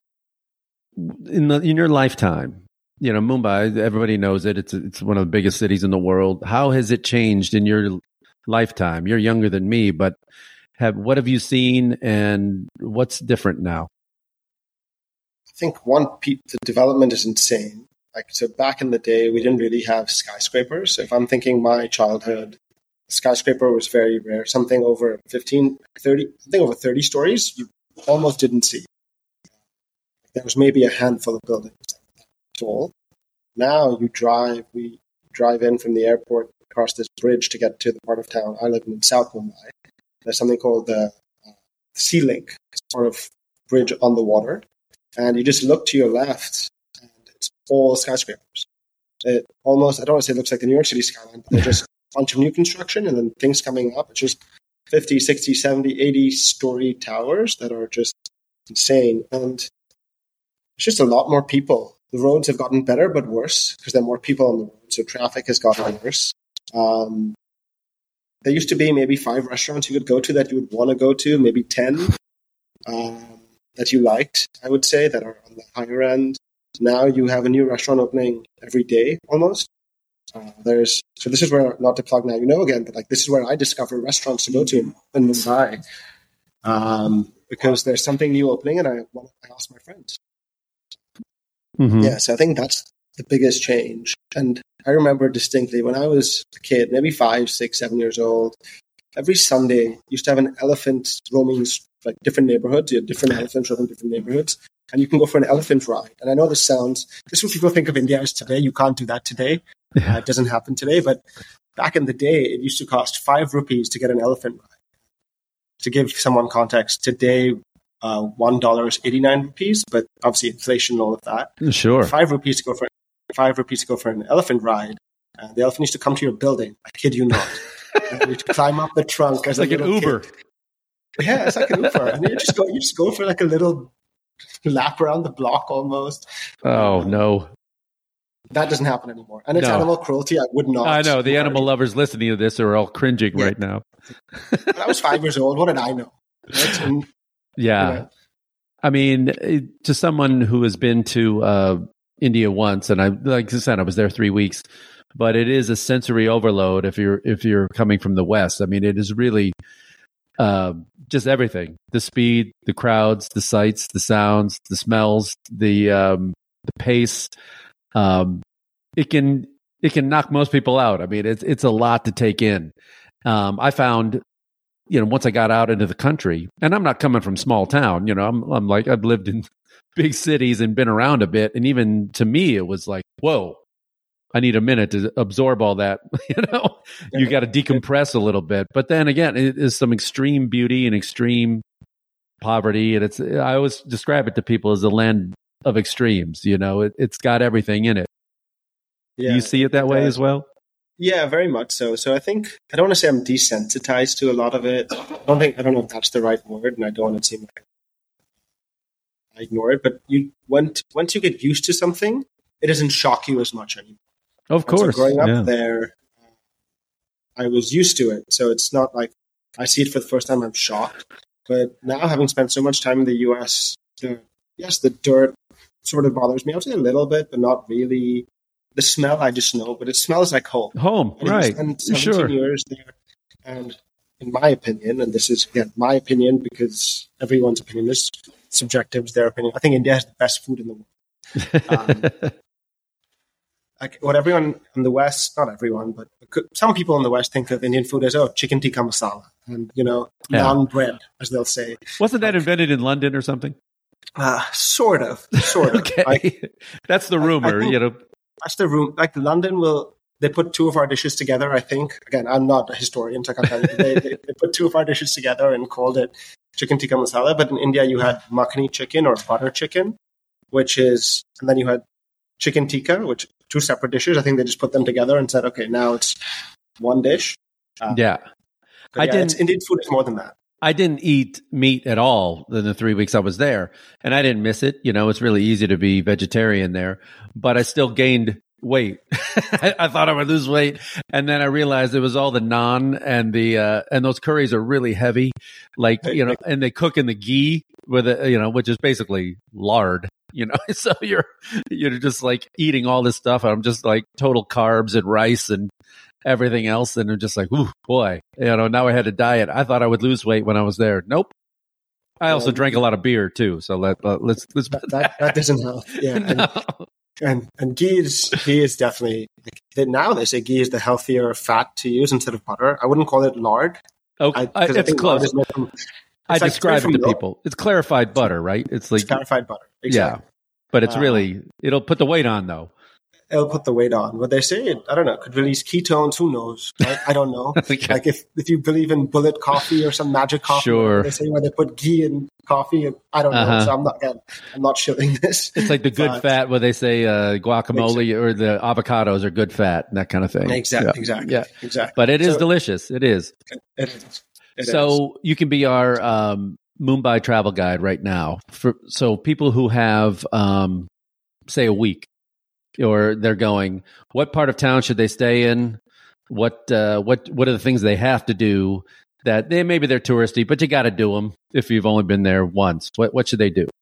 in the in your lifetime, you know, Mumbai, everybody knows it. It's it's one of the biggest cities in the world. How has it changed in your lifetime? You're younger than me, but have what have you seen, and what's different now? I think one, the development is insane. Like, so back in the day, we didn't really have skyscrapers. So if I'm thinking my childhood, skyscraper was very rare. Something over fifteen, thirty, something over thirty stories, you almost didn't see. There was maybe a handful of buildings tall. Now you drive, we drive in from the airport across this bridge to get to the part of town. I live in South Mumbai. There's something called the uh, Sea Link, sort of bridge on the water. And you just look to your left, and it's all skyscrapers. It almost, I don't want to say it looks like the New York City skyline, but they're just a bunch of new construction and then things coming up. It's just fifty, sixty, seventy, eighty story towers that are just insane. And it's just a lot more people. The roads have gotten better, but worse, because there are more people on the road. So traffic has gotten worse. Um, there used to be maybe five restaurants you could go to that you would want to go to, maybe ten um, that you liked, I would say, that are on the higher end. Now you have a new restaurant opening every day almost. Uh, there's so this is where, not to plug Now You Know again, but like this is where I discover restaurants to go to in, in Mumbai, um, because there's something new opening, and I want to ask my friends. Mm-hmm. Yeah, so I think that's the biggest change. And I remember distinctly when I was a kid, maybe five, six, seven years old, every Sunday used to have an elephant roaming like different neighborhoods. You had different elephants roaming different neighborhoods, and you can go for an elephant ride. And I know this sounds, this is what people think of India as today. You can't do that today. Yeah. Uh, it doesn't happen today. But back in the day, it used to cost five rupees to get an elephant ride. To give someone context, today, uh, one dollar is eighty-nine rupees, but obviously inflation and all of that. Sure. Five rupees to go for five rupees to go for an elephant ride. Uh, the elephant used to come to your building. I kid you not. And you climb up the trunk as it's like a an Uber. Kid. Yeah, it's like an Uber. And you just go, you just go for like a little lap around the block almost. Oh, um, no. That doesn't happen anymore. And it's no. animal cruelty. I would not. I know. The animal lovers listening to this are all cringing yeah. right now. When I was five years old, what did I know? Right? And, yeah. You know, I mean, to someone who has been to uh, India once, and I, like I said, I was there three weeks, but it is a sensory overload if you're if you're coming from the West. I mean, it is really uh, just everything: the speed, the crowds, the sights, the sounds, the smells, the um, the pace. Um, it can it can knock most people out. I mean, it's it's a lot to take in. Um, I found. You know, once I got out into the country, and I'm not coming from small town, you know, I'm, I'm like, I've lived in big cities and been around a bit. And even to me, it was like, whoa, I need a minute to absorb all that. You know, you got to decompress a little bit. But then again, it is some extreme beauty and extreme poverty. And it's, I always describe it to people as a land of extremes. You know, it, it's got everything in it. Yeah, Do you see it that way uh, as well? Yeah, very much so. So I think, I don't want to say I'm desensitized to a lot of it. I don't think, I don't know if that's the right word, and I don't want to seem like I ignore it, but you once, once you get used to something, it doesn't shock you as much anymore. Of course. So growing up yeah. there, I was used to it. So it's not like I see it for the first time, I'm shocked. But now, having spent so much time in the U S, the, yes, the dirt sort of bothers me. I would say a little bit, but not really. The smell, I just know, but it smells like home. Home, and right. seventeen sure. years there. And in my opinion, and this is, again, my opinion, because everyone's opinion is subjective, is their opinion. I think India has the best food in the world. Um, Like what everyone in the West, not everyone, but some people in the West think of Indian food as, oh, chicken tikka masala and, you know, yeah. naan bread, as they'll say. Wasn't that invented in London or something? Uh, sort of, sort of. okay. Like, that's the rumor, you know. That's the room. Like London will, they put two of our dishes together, I think. Again, I'm not a historian, so I can't tell you. They, they, they put two of our dishes together and called it chicken tikka masala. But in India, you had makhani chicken or butter chicken, which is, and then you had chicken tikka, which two separate dishes. I think they just put them together and said, okay, now it's one dish. Uh, yeah. I yeah, didn't, Indian food is more than that. I didn't eat meat at all in the three weeks I was there, and I didn't miss it. You know, it's really easy to be vegetarian there, but I still gained weight. I, I thought I would lose weight, and then I realized it was all the naan and the uh, and those curries are really heavy, like you know, and they cook in the ghee with it, you know, which is basically lard. You know, so you're you're just like eating all this stuff. I'm just like total carbs and rice and everything else, and I'm just like, ooh, boy, you know. Now I had a diet. I thought I would lose weight when I was there. Nope. I also um, drank a lot of beer too. So let uh, let's let's that, that, that doesn't help. Yeah, no. and, and and ghee is ghee is definitely now they say ghee is the healthier fat to use instead of butter. I wouldn't call it lard. Okay, I, I, it's close. From, it's I like describe it to milk. people. It's clarified butter, right? It's like it's clarified butter. Exactly. Yeah, but it's uh, really it'll put the weight on though. It'll put the weight on. What they say, I don't know, could release ketones. Who knows? Right? I don't know. okay. Like if, if you believe in bullet coffee or some magic coffee, sure. They say where they put ghee in coffee. And I don't know. Uh-huh. So I'm not. Again, I'm not shilling this. It's like the good but, fat where they say uh, guacamole exactly. or the avocados are good fat and that kind of thing. Exactly. Yeah. Exactly. Yeah. Exactly. But it is so, delicious. It is. It is. It so is. You can be our um, Mumbai travel guide right now. For so people who have um, say a week. Or they're going, what part of town should they stay in? What uh, what what are the things they have to do that they maybe they're touristy, but you got to do them if you've only been there once. What what should they do?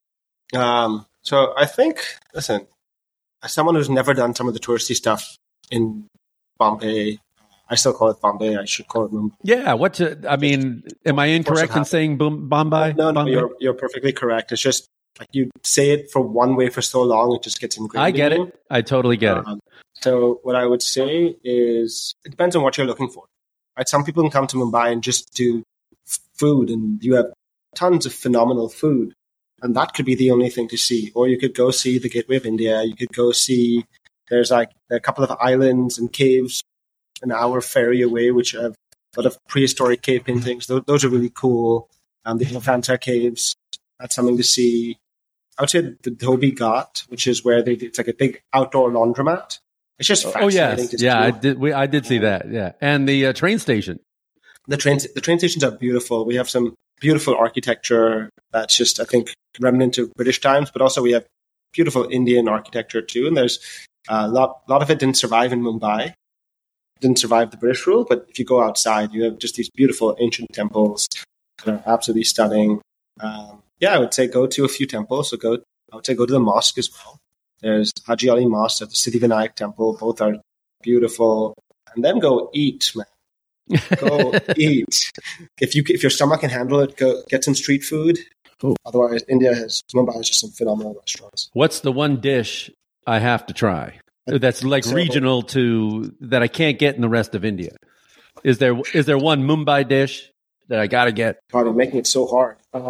Um, so I think, listen, as someone who's never done some of the touristy stuff in Bombay, I still call it Bombay. I should call it Mumbai. Yeah. What? To, I mean, am I incorrect in saying Boom, Bombay? No, no, Bombay? you're you're perfectly correct. It's just. Like you say it for one way for so long, it just gets ingrained. I get in it. I totally get um, it. So what I would say is, it depends on what you're looking for. Right? Some people can come to Mumbai and just do food, and you have tons of phenomenal food, and that could be the only thing to see. Or you could go see the Gateway of India. You could go see. There's like a couple of islands and caves, an hour ferry away, which have a lot of prehistoric cave paintings. Those, those are really cool. Um, the Elephanta caves. That's something to see. I would say the Dhobi Ghat, which is where they it's like a big outdoor laundromat. It's just fascinating. Oh yes, to yeah, see. I did. We, I did see that. Yeah, and the uh, train station. The train the train stations are beautiful. We have some beautiful architecture that's just I think remnant of British times, but also we have beautiful Indian architecture too. And there's a lot lot of it didn't survive in Mumbai, didn't survive the British rule. But if you go outside, you have just these beautiful ancient temples that are absolutely stunning. Um, Yeah, I would say go to a few temples. So go, I would say go to the mosque as well. There's Haji Ali Mosque at the Siddhivinayak Temple. Both are beautiful. And then go eat, man. Go eat. If you if your stomach can handle it, go get some street food. Ooh. Otherwise, India has Mumbai has just some phenomenal restaurants. What's the one dish I have to try that's like so, regional to that I can't get in the rest of India? Is there is there one Mumbai dish that I got to get? God, you're making it so hard. Um,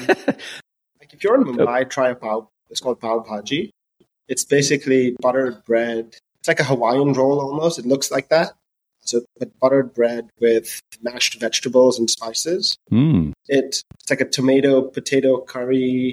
like if you're in Mumbai, try a pav. It's called pav bhaji. It's basically buttered bread it's like a Hawaiian roll almost. It looks like that. So, but buttered bread with mashed vegetables and spices. Mm. It, it's like a tomato potato curry,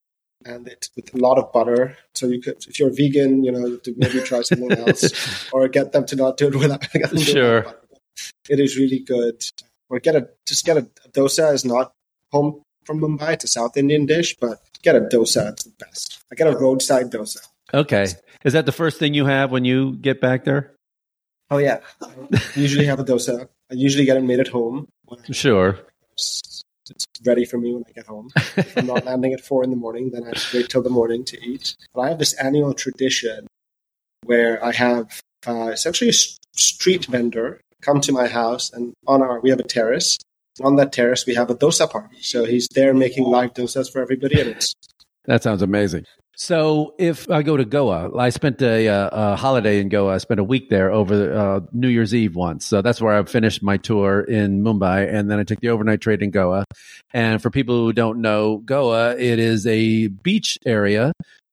and it's with a lot of butter. So you could, if you're vegan, you know, to maybe try something else, or get them to not do it without. Sure. Butter. It is really good. Or get a just get a, a dosa. Is not home from Mumbai. It's a South Indian dish, but get a dosa. It's the best. I get a roadside dosa. Okay, is that the first thing you have when you get back there? Oh, yeah. I usually have a dosa. I usually get it made at home. Sure. It's, it's ready for me when I get home. If I'm not landing at four in the morning, then I wait till the morning to eat. But I have this annual tradition where I have uh, essentially a s- street vendor come to my house, and on our we have a terrace. On that terrace, we have a dosa party. So he's there making live dosas for everybody, and it's that sounds amazing. So if I go to Goa, I spent a, uh, a holiday in Goa. I spent a week there over uh, New Year's Eve once. So that's where I finished my tour in Mumbai. And then I took the overnight train in Goa. And for people who don't know Goa, it is a beach area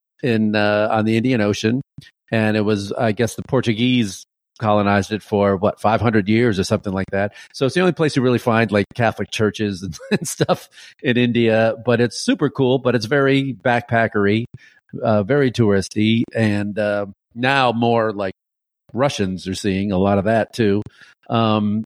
in uh, on the Indian Ocean. And it was, I guess, the Portuguese colonized it for what, five hundred years or something like that. So it's the only place you really find like Catholic churches and, and stuff in India, but it's super cool, but it's very backpackery, uh, very touristy. And, uh, now more like Russians are seeing a lot of that too. Um,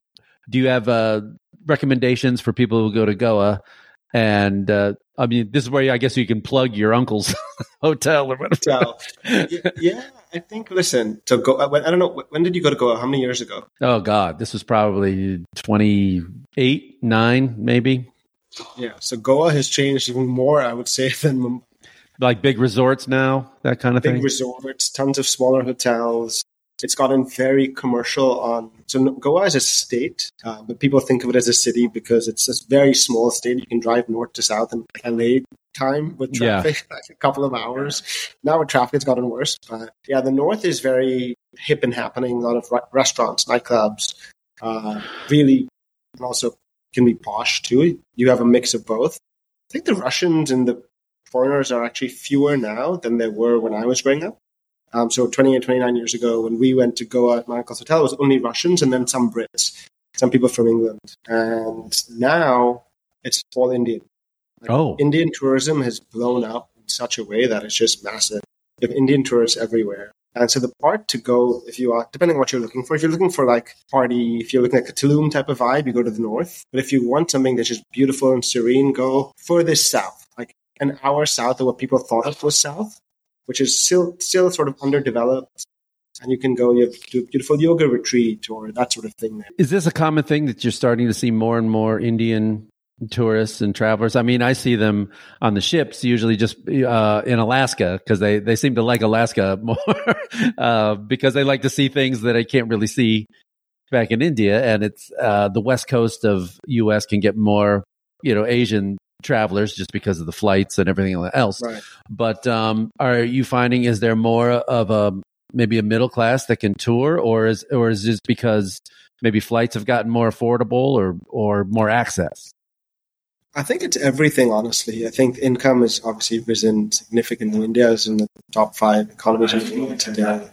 do you have, uh, recommendations for people who go to Goa? And, uh, I mean, this is where I guess you can plug your uncle's hotel or whatever. yeah, yeah, I think, listen, to go, I don't know, when did you go to Goa? How many years ago? Oh, God, this was probably twenty-eight, nine, maybe. Yeah, so Goa has changed even more, I would say, than Mumbai. Like big resorts now, that kind of big thing? Big resorts, tons of smaller hotels. It's gotten very commercial on. So Goa is a state, uh, but people think of it as a city because it's a very small state. You can drive north to south in L A time with traffic, yeah. like a couple of hours. Now with traffic, it's gotten worse. But yeah, the north is very hip and happening. A lot of re- restaurants, nightclubs, uh, really, and also can be posh too. You have a mix of both. I think the Russians and the foreigners are actually fewer now than they were when I was growing up. Um, so twenty-eight, twenty-nine years ago, when we went to Goa at my uncle's hotel, it was only Russians and then some Brits, some people from England. And now it's all Indian. Like, oh. Indian tourism has blown up in such a way that it's just massive. You have Indian tourists everywhere. And so the part to go, if you are, depending on what you're looking for, if you're looking for like party, if you're looking at a Tulum type of vibe, you go to the north. But if you want something that's just beautiful and serene, go furthest south, like an hour south of what people thought of was south, which is still still sort of underdeveloped. And you can go, you have to do a beautiful yoga retreat or that sort of thing. Is this a common thing that you're starting to see more and more Indian tourists and travelers? I mean, I see them on the ships, usually just uh, in Alaska, because they, they seem to like Alaska more uh, because they like to see things that I can't really see back in India. And it's uh, the west coast of U S can get more, you know, Asian travelers just because of the flights and everything else. Right. But um, are you finding, is there more of a maybe a middle class that can tour, or is or is this because maybe flights have gotten more affordable or or more access? I think it's everything, honestly. I think income has obviously risen significantly. India is in the top five economies in the world today.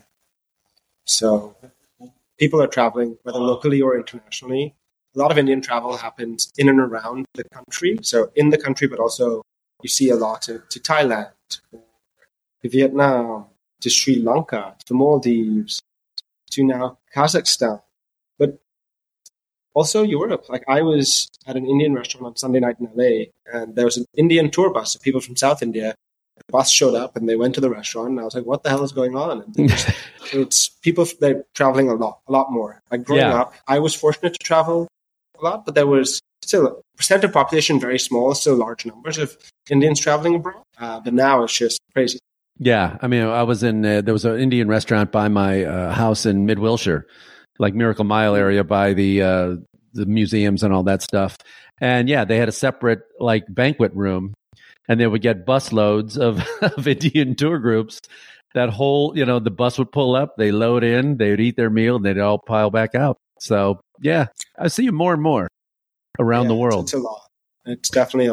So people are traveling, whether locally or internationally. A lot of Indian travel happens in and around the country. So in the country, but also you see a lot to, to Thailand, to Vietnam, to Sri Lanka, to the Maldives, to now Kazakhstan, but also Europe. Like I was at an Indian restaurant on Sunday night in L A, and there was an Indian tour bus of people from South India. The bus showed up and they went to the restaurant, and I was like, what the hell is going on? And just, it's people, they're traveling a lot, a lot more. Like growing yeah. up, I was fortunate to travel a lot, but there was still a percent of population very small, still large numbers of Indians traveling abroad. Uh, but now it's just crazy. Yeah, I mean, I was in uh, there was an Indian restaurant by my uh, house in Mid Wilshire, like Miracle Mile area, by the uh, the museums and all that stuff. And yeah, they had a separate like banquet room, and they would get bus loads of, of Indian tour groups. That whole, you know, the bus would pull up, they load in, they would eat their meal, and they'd all pile back out. So yeah, I see you more and more around yeah, the world. It's, it's a lot. It's definitely a lot.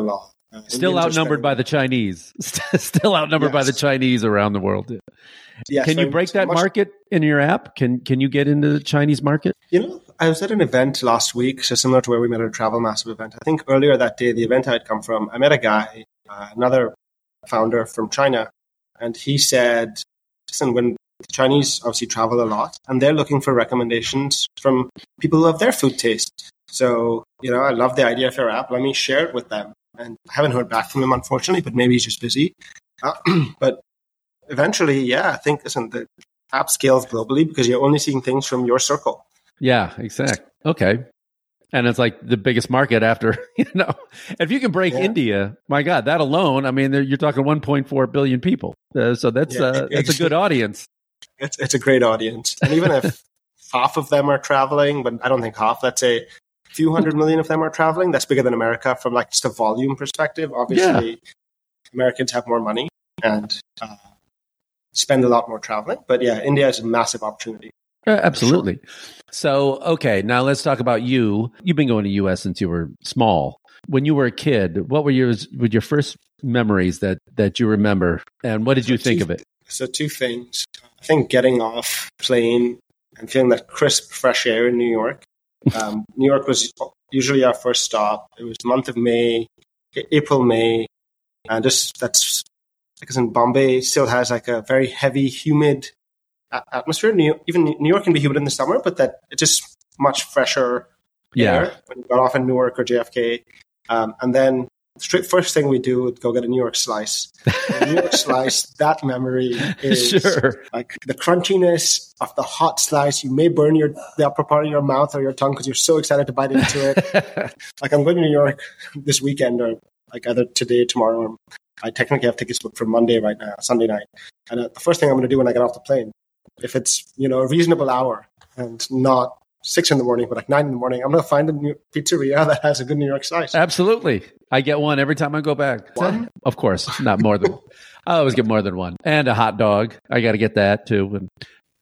Uh, Still Indians are outnumbered by the Chinese. Still outnumbered Yes. by the Chinese around the world. Yes, Can you very break much- that much- market in your app? Can Can you get into the Chinese market? You know, I was at an event last week, so similar to where we met at a Travel Massive event. I think earlier that day, the event I had come from, I met a guy, uh, another founder from China, and he said, listen, when the Chinese obviously travel a lot, and they're looking for recommendations from people who have their food taste. So, you know, I love the idea of your app. Let me share it with them. And I haven't heard back from him, unfortunately, but maybe he's just busy. Uh, but eventually, yeah, I think, listen, the app scales globally because you're only seeing things from your circle. Yeah, exactly. Okay. And it's like the biggest market after, you know, if you can break Yeah. India, my God, that alone, I mean, you're talking one point four billion people. Uh, so that's Yeah, uh, that's a good audience. It's, it's a great audience. And even if half of them are traveling, but I don't think half, let's say a few hundred million of them are traveling, that's bigger than America from like just a volume perspective. Obviously, Americans have more money and uh, spend a lot more traveling. But yeah, India is a massive opportunity. Uh, absolutely. So, okay, now let's talk about you. You've been going to U S since you were small. When you were a kid, what were your with your first memories that that you remember, and what did you think of it? So two things. I think getting off plane and feeling that crisp, fresh air in New York. Um, New York was usually our first stop. It was the month of May, April, May, and just that's because in Bombay still has like a very heavy, humid atmosphere. New, even New York can be humid in the summer, but that it's just much fresher Yeah. air when you got off in Newark or J F K. Um, and then straight first thing we do would go get a New York slice. The New York slice, that memory is Sure. like the crunchiness of the hot slice. You may burn your the upper part of your mouth or your tongue because you're so excited to bite into it. Like I'm going to New York this weekend, or like either today, tomorrow. Or I technically have tickets booked for Monday right now, Sunday night. And uh, the first thing I'm going to do when I get off the plane, if it's, you know, a reasonable hour and not six in the morning, but like nine in the morning, I'm going to find a new pizzeria that has a good New York slice. Absolutely. I get one every time I go back. One? Of course, not more than I always get more than one. And a hot dog. I got to get that too. And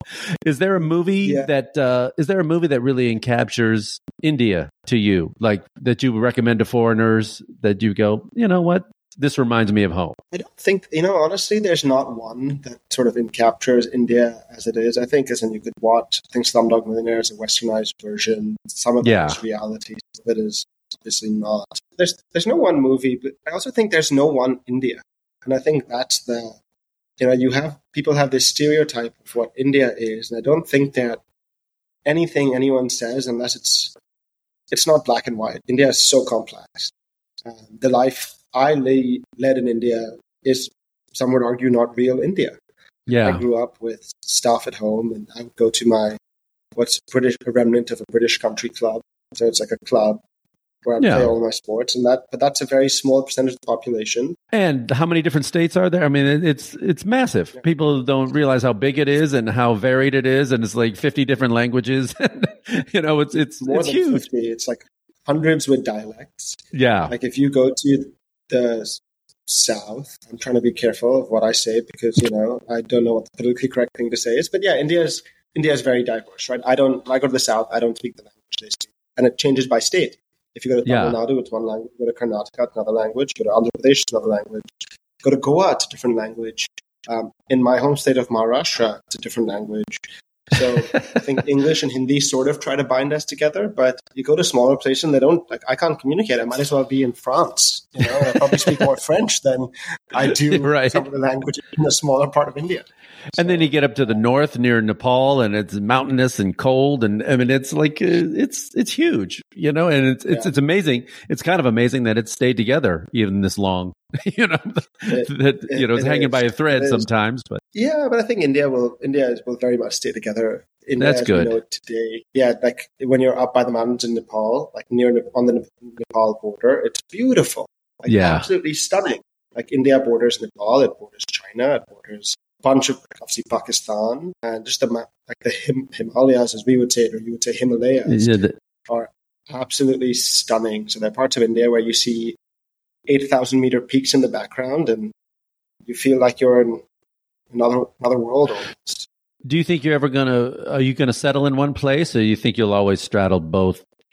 is there a movie Yeah. that uh, is there a movie that really encaptures India to you, like that you would recommend to foreigners that you go, you know what, this reminds me of home? I don't think, you know, honestly, there's not one that sort of captures India as it is. I think as in you could watch, I think Slumdog Millionaire is a westernized version. Some of Yeah. it is reality, some of it is obviously not. There's there's no one movie, but I also think there's no one India. And I think that's the, you know, you have, people have this stereotype of what India is. And I don't think that anything anyone says, unless it's, it's not black and white. India is so complex. Um, the life I lay, led in India is, some would argue, not real India. I Yeah. grew up with staff at home, and I would go to my, what's British, a remnant of a British country club. So it's like a club where I Yeah. play all my sports, and that, but that's a very small percentage of the population. And how many different states are there? I mean, it- it's it's massive. People don't realize how big it is and how varied it is, and it's like fifty different languages. You know, it's it's More it's than huge. fifty. It's like hundreds with dialects. Yeah. Like if you go to the s- South, I'm trying to be careful of what I say because, you know, I don't know what the politically correct thing to say is. But yeah, India is, India is very diverse, right? I don't, when I go to the South, I don't speak the language they speak. And it changes by state. If you go to Tamil Yeah. Nadu, it's one language. You go to Karnataka, it's another language. You go to Andhra Pradesh, it's another language. You go to Goa, it's a different language. Um, in my home state of Maharashtra, it's a different language. So I think English and Hindi sort of try to bind us together, but you go to smaller places and they don't, like, I can't communicate. I might as well be in France. You know, I probably speak more French than I do Right. some of the language in a smaller part of India. And then you get up to the north near Nepal, and it's mountainous and cold, and I mean it's like uh, it's it's huge, you know, and it's it's Yeah. it's amazing. It's kind of amazing that it stayed together even this long, you know, It- that you know it it's hanging is. by a thread It is. sometimes, but Yeah, but I think India will India will very much stay together. India, That's as we good. know it today. Yeah, like when you're up by the mountains in Nepal, like near Ne- on the Ne- Nepal border, it's beautiful. Like Yeah. absolutely stunning. Like India borders Nepal, it borders China, it borders a bunch of obviously Pakistan, and just the ma- like the Him- Himalayas, as we would say it, or you would say Himalayas, yeah, the- are absolutely stunning. So there are parts of India where you see eight thousand meter peaks in the background, and you feel like you're in another another world almost. do you think you're ever gonna are you gonna settle in one place, or you think you'll always straddle both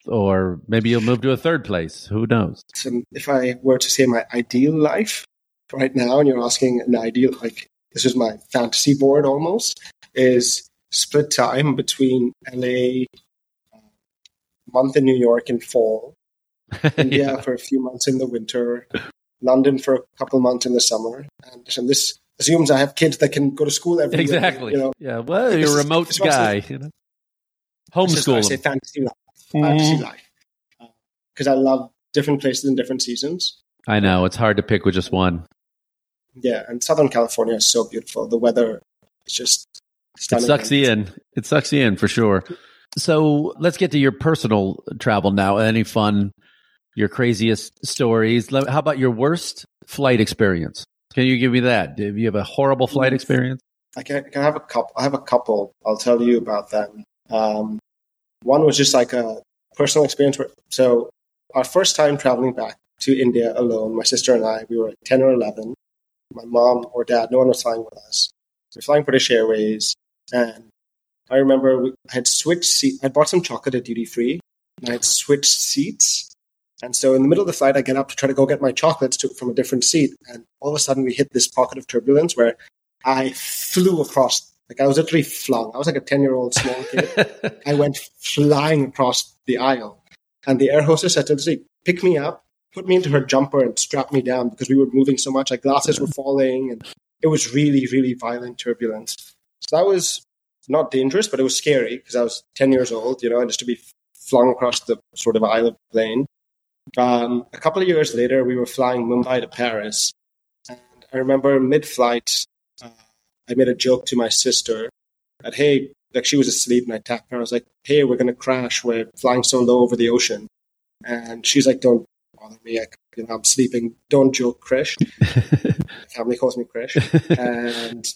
or maybe you'll move to a third place. Who knows? So if I were to say my ideal life right now, and you're asking an ideal, like this is my fantasy board almost, is split time between L A, a month in New York in fall, India yeah. for a few months in the winter, London for a couple months in the summer. And, and this assumes I have kids that can go to school every exactly. year. You know? Yeah, well, you're a remote is, guy. You know? Homeschool. I say fantasy life. Fantasy mm. life. Because uh, I love different places in different seasons. I know. It's hard to pick with just one. Yeah, and Southern California is so beautiful. The weather is just stunning. It sucks you in. It sucks you in for sure. So let's get to your personal travel now. Any fun, your craziest stories? How about your worst flight experience? Can you give me that? Do you have a horrible flight experience? I can, can have a couple. I have a couple. I'll tell you about them. Um, one was just like a personal experience. Where, so our first time traveling back to India alone, my sister and I, we were like ten or eleven. My mom or dad, no one was flying with us. We were flying British Airways, and I remember we, I had switched seats. I bought some chocolate at duty free, and I had switched seats. And so in the middle of the flight, I get up to try to go get my chocolates to, from a different seat. And all of a sudden, we hit this pocket of turbulence where I flew across. Like I was literally flung. I was like a ten-year-old small kid. I went flying across the aisle. And the air hostess said to me, pick me up, put me into her jumper and strap me down because we were moving so much. Like glasses were falling. And it was really, really violent turbulence. So that was not dangerous, but it was scary because I was ten years old, you know, and just to be flung across the sort of aisle of the plane. Um, a couple of years later, we were flying Mumbai to Paris. And I remember mid-flight, uh, I made a joke to my sister that, hey, like she was asleep and I tapped her. I was like, hey, we're going to crash. We're flying so low over the ocean. And she's like, don't bother me. I, you know, I'm sleeping. Don't joke, Krish. My family calls me Krish. And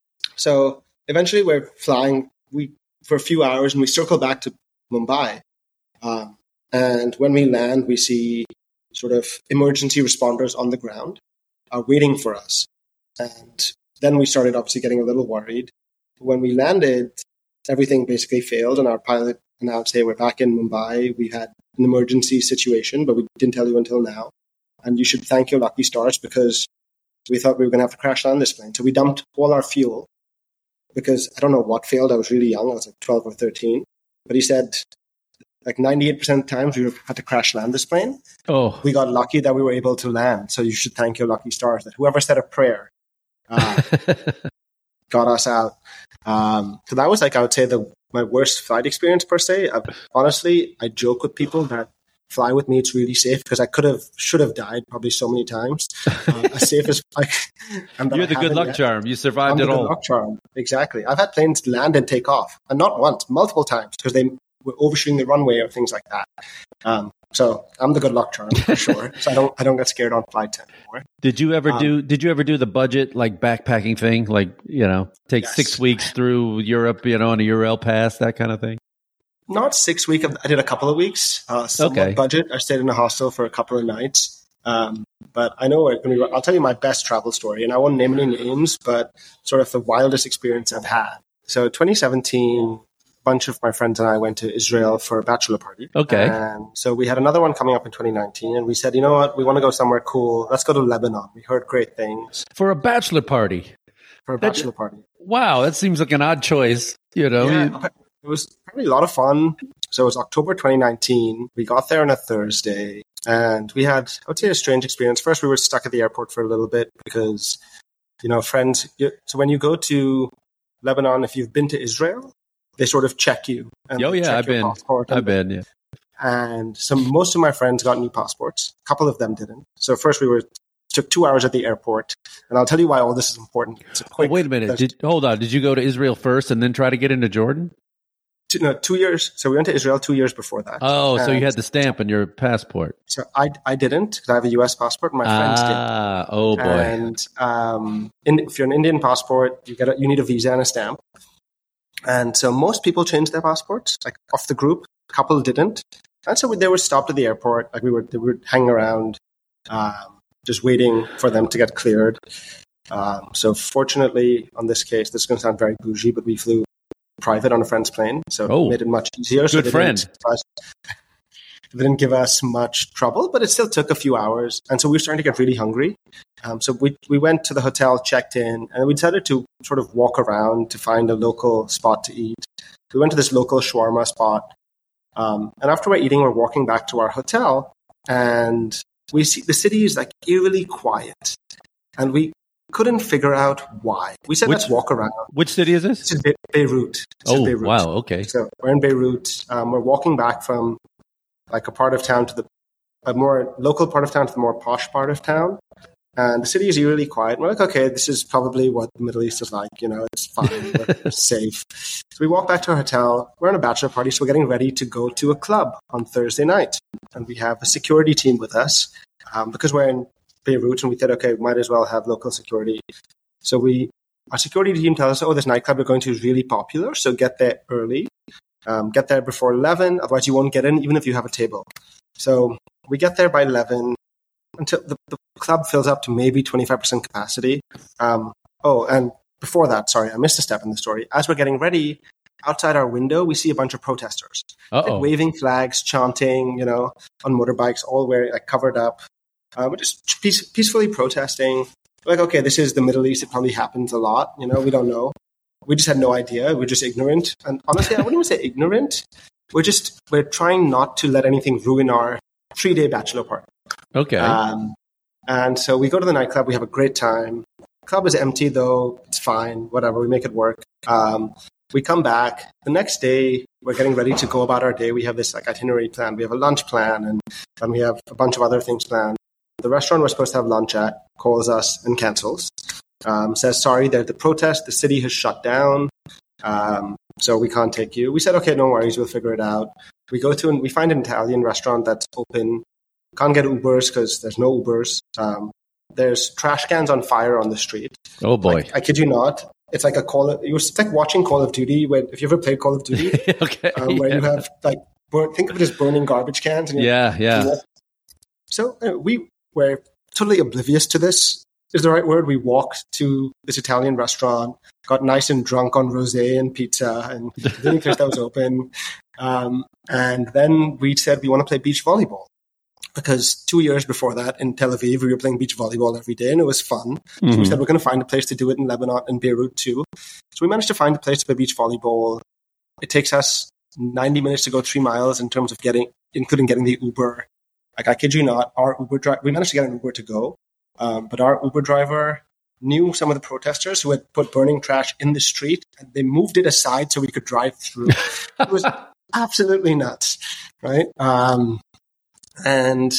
so eventually we're flying we for a few hours and we circle back to Mumbai. Um, And when we land, we see sort of emergency responders on the ground are waiting for us. And then we started obviously getting a little worried. When we landed, everything basically failed and our pilot announced, hey, we're back in Mumbai. We had an emergency situation, but we didn't tell you until now. And you should thank your lucky stars because we thought we were going to have to crash land this plane. So we dumped all our fuel because I don't know what failed. I was really young. I was like twelve or thirteen. But he said, like ninety-eight percent of the times we had to crash land this plane. Oh, we got lucky that we were able to land. So you should thank your lucky stars that whoever said a prayer uh, got us out. Um, so that was like, I would say the, my worst flight experience per se. I, honestly, I joke with people that fly with me. It's really safe because I could have, should have died probably so many times. Uh, as safe as like, you're the good luck yet. charm. You survived I'm it the all. Good luck charm. Exactly. I've had planes land and take off, and not once, multiple times because they were overshooting the runway or things like that. Um, so I'm the good luck charm for sure. So I don't, I don't get scared on flights anymore. Did you ever um, do, did you ever do the budget, like backpacking thing? Like, you know, take yes. six weeks through Europe, you know, on a Eurail pass, that kind of thing? Not six weeks. I did a couple of weeks. Uh, somewhat okay. budget. I stayed in a hostel for a couple of nights. Um, but I know it, I'll tell you my best travel story, and I won't name any names, but sort of the wildest experience I've had. So twenty seventeen, bunch of my friends and I went to Israel for a bachelor party. Okay. And so we had another one coming up in twenty nineteen, and we said, you know what, we want to go somewhere cool. Let's go to Lebanon. We heard great things. For a bachelor party? For a bachelor that, party. Wow, that seems like an odd choice, you know? Yeah, it was probably a lot of fun. So it was October twenty nineteen. We got there on a Thursday, and we had, I would say, a strange experience. First, we were stuck at the airport for a little bit because, you know, friends, so when you go to Lebanon, if you've been to Israel, they sort of check you. And oh, yeah, I've been. I've been, yeah. And so most of my friends got new passports. A couple of them didn't. So first we were took two hours at the airport. And I'll tell you why all this is important. It's a quick, oh, wait a minute. Did, hold on. Did you go to Israel first and then try to get into Jordan? Two, no, two years. So we went to Israel two years before that. Oh, and so you had the stamp on your passport. So I, I didn't because I have a U S passport. My friends ah, did. Ah, oh boy. And um, in, if you're an Indian passport, you get a, you need a visa and a stamp. And so most people changed their passports, like off the group. A couple didn't. And so they were stopped at the airport. Like we were, they were hanging around, um, just waiting for them to get cleared. Um, so fortunately, on this case, this is going to sound very bougie, but we flew private on a friend's plane. So oh, it made it much easier. Good so friend. They didn't give us much trouble, but it still took a few hours. And so we were starting to get really hungry. Um, so we we went to the hotel, checked in, and we decided to sort of walk around to find a local spot to eat. We went to this local shawarma spot. Um, and after we're eating, we're walking back to our hotel, and we see the city is like eerily quiet. And we couldn't figure out why. We said, which, let's walk around. Which city is this? This is Be- Beirut. This oh, is Beirut. Wow, okay. So we're in Beirut. Um, we're walking back from like a part of town to the a more local part of town to the more posh part of town. And the city is eerily quiet. We're like, okay, this is probably what the Middle East is like. You know, it's fine. We're safe. So we walk back to our hotel. We're on a bachelor party, so we're getting ready to go to a club on Thursday night. And we have a security team with us um, because we're in Beirut, and we thought, okay, we might as well have local security. So we, our security team tells us, oh, this nightclub we're going to is really popular, so get there early. Um, get there before eleven, otherwise you won't get in, even if you have a table. So we get there by eleven. Until the, the club fills up to maybe twenty-five percent capacity. Um, oh, and before that, sorry, I missed a step in the story. As we're getting ready, outside our window, we see a bunch of protesters like waving flags, chanting, you know, on motorbikes, all wearing like covered up. Uh, we're just peace, peacefully protesting. Like, okay, this is the Middle East. It probably happens a lot. You know, we don't know. We just had no idea. We're just ignorant. And honestly, I wouldn't even say ignorant. We're just we're trying not to let anything ruin our three-day bachelor party. Okay. Um, and so we go to the nightclub. We have a great time. Club is empty, though. It's fine. Whatever. We make it work. Um, we come back. The next day, we're getting ready to go about our day. We have this like itinerary plan. We have a lunch plan, and, and we have a bunch of other things planned. The restaurant we're supposed to have lunch at calls us and cancels. Um, says, sorry, there's the protest. The city has shut down. Um, so we can't take you. We said, okay, no worries. We'll figure it out. We go to and we find an Italian restaurant that's open. Can't get Ubers because there's no Ubers. Um, there's trash cans on fire on the street. Oh boy! Like, I kid you not. It's like a Call of, it's like watching Call of Duty. When if you ever played Call of Duty, okay, um, where yeah. you have like burn, think of it as burning garbage cans. And yeah, yeah. You so uh, we were totally oblivious to this. Is the right word? We walked to this Italian restaurant, got nice and drunk on rosé and pizza, and the only place that was open. Um, and then we said we want to play beach volleyball. Because two years before that in Tel Aviv, we were playing beach volleyball every day, and it was fun. Mm-hmm. So we said we're going to find a place to do it in Lebanon and Beirut too. So we managed to find a place to play beach volleyball. It takes us ninety minutes to go three miles in terms of getting, including getting the Uber. Like, I kid you not, our Uber driver, we managed to get an Uber to go, um, but our Uber driver knew some of the protesters who had put burning trash in the street, and they moved it aside so we could drive through. It was absolutely nuts, right? Um, And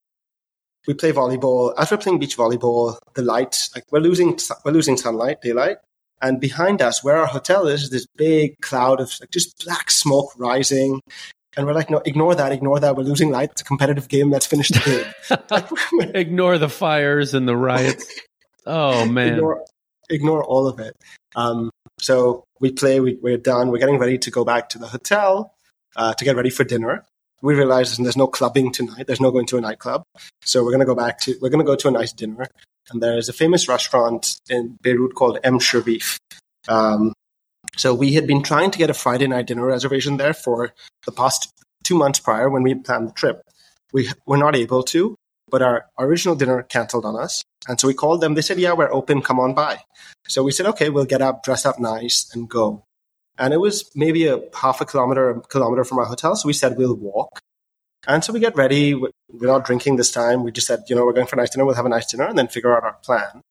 we play volleyball. As we're playing beach volleyball, the light, like we're losing, we're losing sunlight, daylight. And behind us, where our hotel is, this big cloud of like just black smoke rising. And we're like, no, ignore that, ignore that. We're losing light. It's a competitive game. Let's finish the game. Like, ignore the fires and the riots. Oh, man. Ignore, ignore all of it. Um, so we play, we, we're done. We're getting ready to go back to the hotel uh, to get ready for dinner. We realized there's no clubbing tonight. There's no going to a nightclub. So we're going to go back to, we're going to go to a nice dinner. And there's a famous restaurant in Beirut called M. Sherbif. Um, so we had been trying to get a Friday night dinner reservation there for the past two months prior when we planned the trip. We were not able to, but our original dinner canceled on us. And so we called them. They said, yeah, we're open. Come on by. So we said, okay, we'll get up, dress up nice and go. And it was maybe a half a kilometer, a kilometer from our hotel. So we said, we'll walk. And so we get ready. We're not drinking this time. We just said, you know, we're going for a nice dinner. We'll have a nice dinner and then figure out our plan.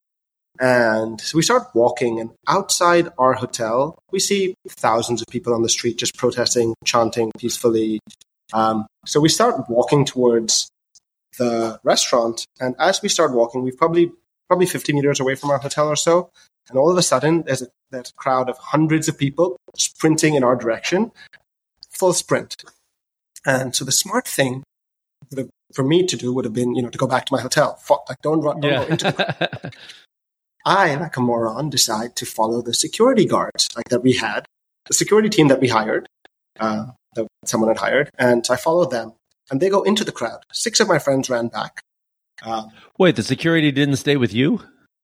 And so we start walking. And outside our hotel, we see thousands of people on the street just protesting, chanting peacefully. Um, so we start walking towards the restaurant. And as we start walking, we've probably probably fifty meters away from our hotel or so. And all of a sudden, there's a, there's a crowd of hundreds of people sprinting in our direction, full sprint. And so the smart thing would have, for me to do would have been, you know, to go back to my hotel. Fuck, like, don't run, don't yeah. go into the crowd. I, like a moron, decide to follow the security guards like that we had, the security team that we hired, uh, that someone had hired. And so I followed them, and they go into the crowd. Six of my friends ran back. Um, Wait, the security didn't stay with you?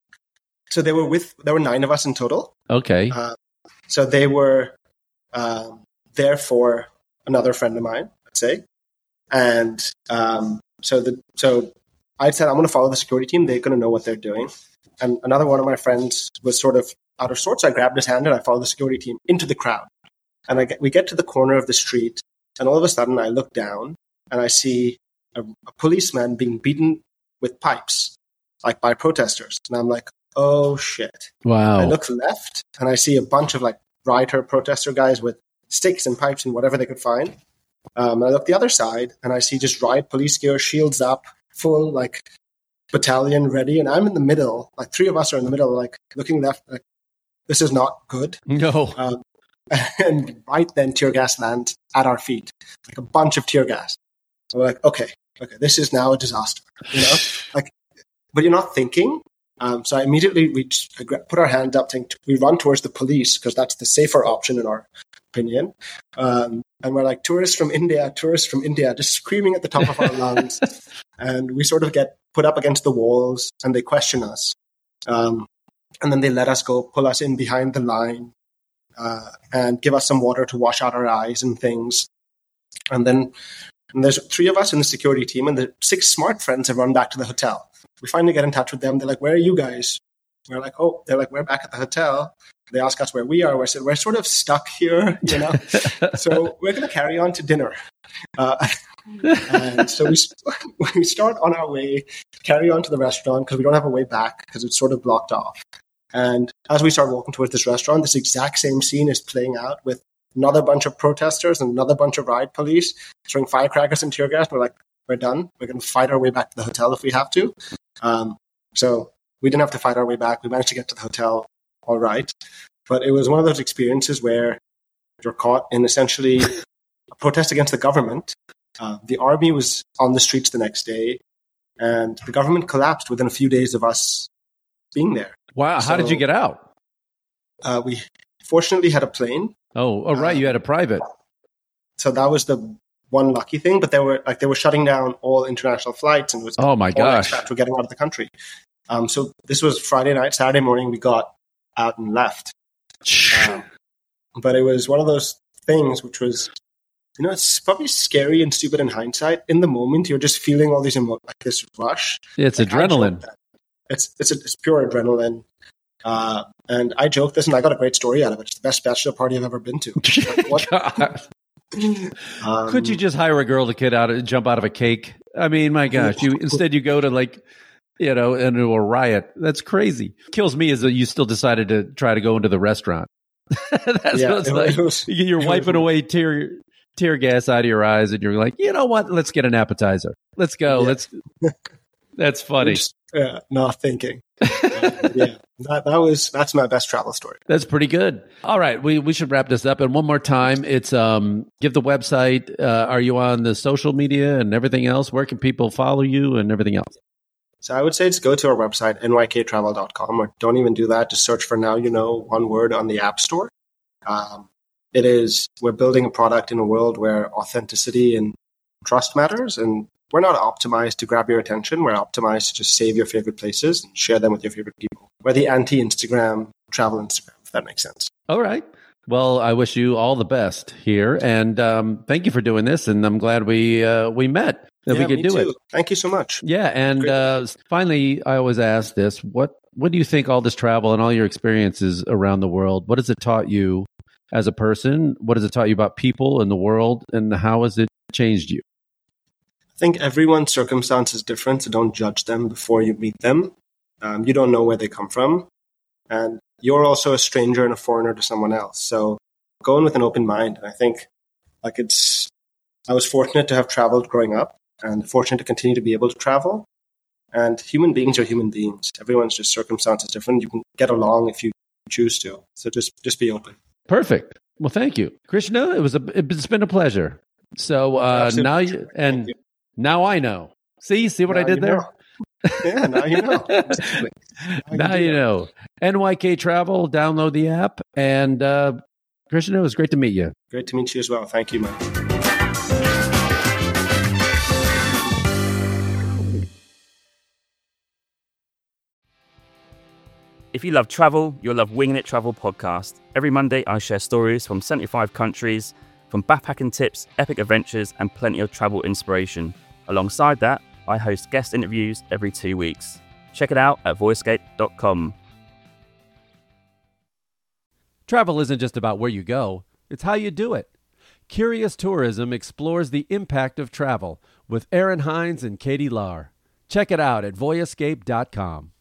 So they were with, there were nine of us in total. Okay. Uh, so they were um, there for another friend of mine, let's say. And um, so the so I said, I'm going to follow the security team. They're going to know what they're doing. And another one of my friends was sort of out of sorts. I grabbed his hand and I followed the security team into the crowd. And I get, we get to the corner of the street, and all of a sudden I look down and I see a, a policeman being beaten with pipes, like by protesters. And I'm like, oh shit. Wow. I look left and I see a bunch of like rioter protester guys with sticks and pipes and whatever they could find. Um, I look the other side and I see just riot police gear, shields up, full like battalion ready. And I'm in the middle, like three of us are in the middle, like looking left, like this is not good. No. Um, and right then tear gas lands at our feet, like a bunch of tear gas. So we're like, okay, okay, this is now a disaster, you know, like, but you're not thinking. Um, so I immediately, we just put our hand up, think, we run towards the police because that's the safer option in our opinion. Um, and we're like, tourists from India, tourists from India, just screaming at the top of our lungs. And we sort of get put up against the walls and they question us. Um, and then they let us go, pull us in behind the line uh, and give us some water to wash out our eyes and things. And then and there's three of us in the security team, and the six smart friends have run back to the hotel. We finally get in touch with them. They're like, where are you guys? We're like, oh, they're like, we're back at the hotel. They ask us where we are. We said, we're sort of stuck here, you know, so we're going to carry on to dinner. Uh, and so we, we start on our way, carry on to the restaurant because we don't have a way back because it's sort of blocked off. And as we start walking towards this restaurant, this exact same scene is playing out with another bunch of protesters and another bunch of riot police throwing firecrackers and tear gas. We're like, we're done. We're going to fight our way back to the hotel if we have to. Um, so we didn't have to fight our way back. We managed to get to the hotel all right. But it was one of those experiences where you're caught in essentially a protest against the government. Uh, the army was on the streets the next day, and the government collapsed within a few days of us being there. Wow. So, how did you get out? Uh, we fortunately had a plane. Oh, oh right. Uh, you had a private. So that was the one lucky thing, but they were like they were shutting down all international flights, and it was oh my gosh, expats were getting out of the country. Um, so this was Friday night. Saturday morning, we got out and left. um, but it was one of those things which was, you know, it's probably scary and stupid in hindsight. In the moment, you're just feeling all these emo- like this rush. Yeah, it's like, adrenaline. It's it's a, it's pure adrenaline. Uh, and I joked this, and I got a great story out of it. It's the best bachelor party I've ever been to. Like, what? um, Could you just hire a girl to get out and jump out of a cake? I mean, my gosh, you instead you go to like, you know, into a riot. That's crazy. Kills me is that you still decided to try to go into the restaurant. That's yeah, what it's it, like. It was, you're it wiping was, away tear tear gas out of your eyes, and you're like, you know what? Let's get an appetizer. Let's go. Yeah. Let's. That's funny. Just, yeah, not thinking. uh, yeah, that that was that's my best travel story. That's pretty good. All right, we we should wrap this up. And one more time, it's um give the website. Uh, are you on the social media and everything else? Where can people follow you and everything else? So I would say just go to our website, N Y K travel dot com, or don't even do that. Just search for Now You Know, one word on the App Store. Um, it is, we're building a product in a world where authenticity and trust matters, and we're not optimized to grab your attention. We're optimized to just save your favorite places and share them with your favorite people. We're the anti-Instagram travel Instagram, if that makes sense. All right. Well, I wish you all the best here, and um, thank you for doing this, and I'm glad we uh, we met. That yeah, we could me do too. it. Thank you so much. Yeah, and uh, finally, I always ask this: what what do you think all this travel and all your experiences around the world? What has it taught you as a person? What has it taught you about people and the world, and how has it changed you? I think everyone's circumstance is different, so don't judge them before you meet them. Um, you don't know where they come from, and you're also a stranger and a foreigner to someone else. So go in with an open mind. And I think, like it's, I was fortunate to have traveled growing up, and fortunate to continue to be able to travel. And human beings are human beings. Everyone's just circumstance is different. You can get along if you choose to. So just just be open. Perfect. Well, thank you, Krishna. It was a, it's been a pleasure. So uh, now you and you. now I know. See, see what now I did there. Know. Yeah, now you know. Exactly. Now you know. N Y K Travel. Download the app. And uh, Krishna, it was great to meet you. Great to meet you as well. Thank you, man. If you love travel, you'll love Winging It Travel podcast. Every Monday, I share stories from seventy-five countries from backpacking tips, epic adventures, and plenty of travel inspiration. Alongside that, I host guest interviews every two weeks. Check it out at voyescape dot com. Travel isn't just about where you go, it's how you do it. Curious Tourism explores the impact of travel with Aaron Hines and Katie Lahr. Check it out at voyescape dot com.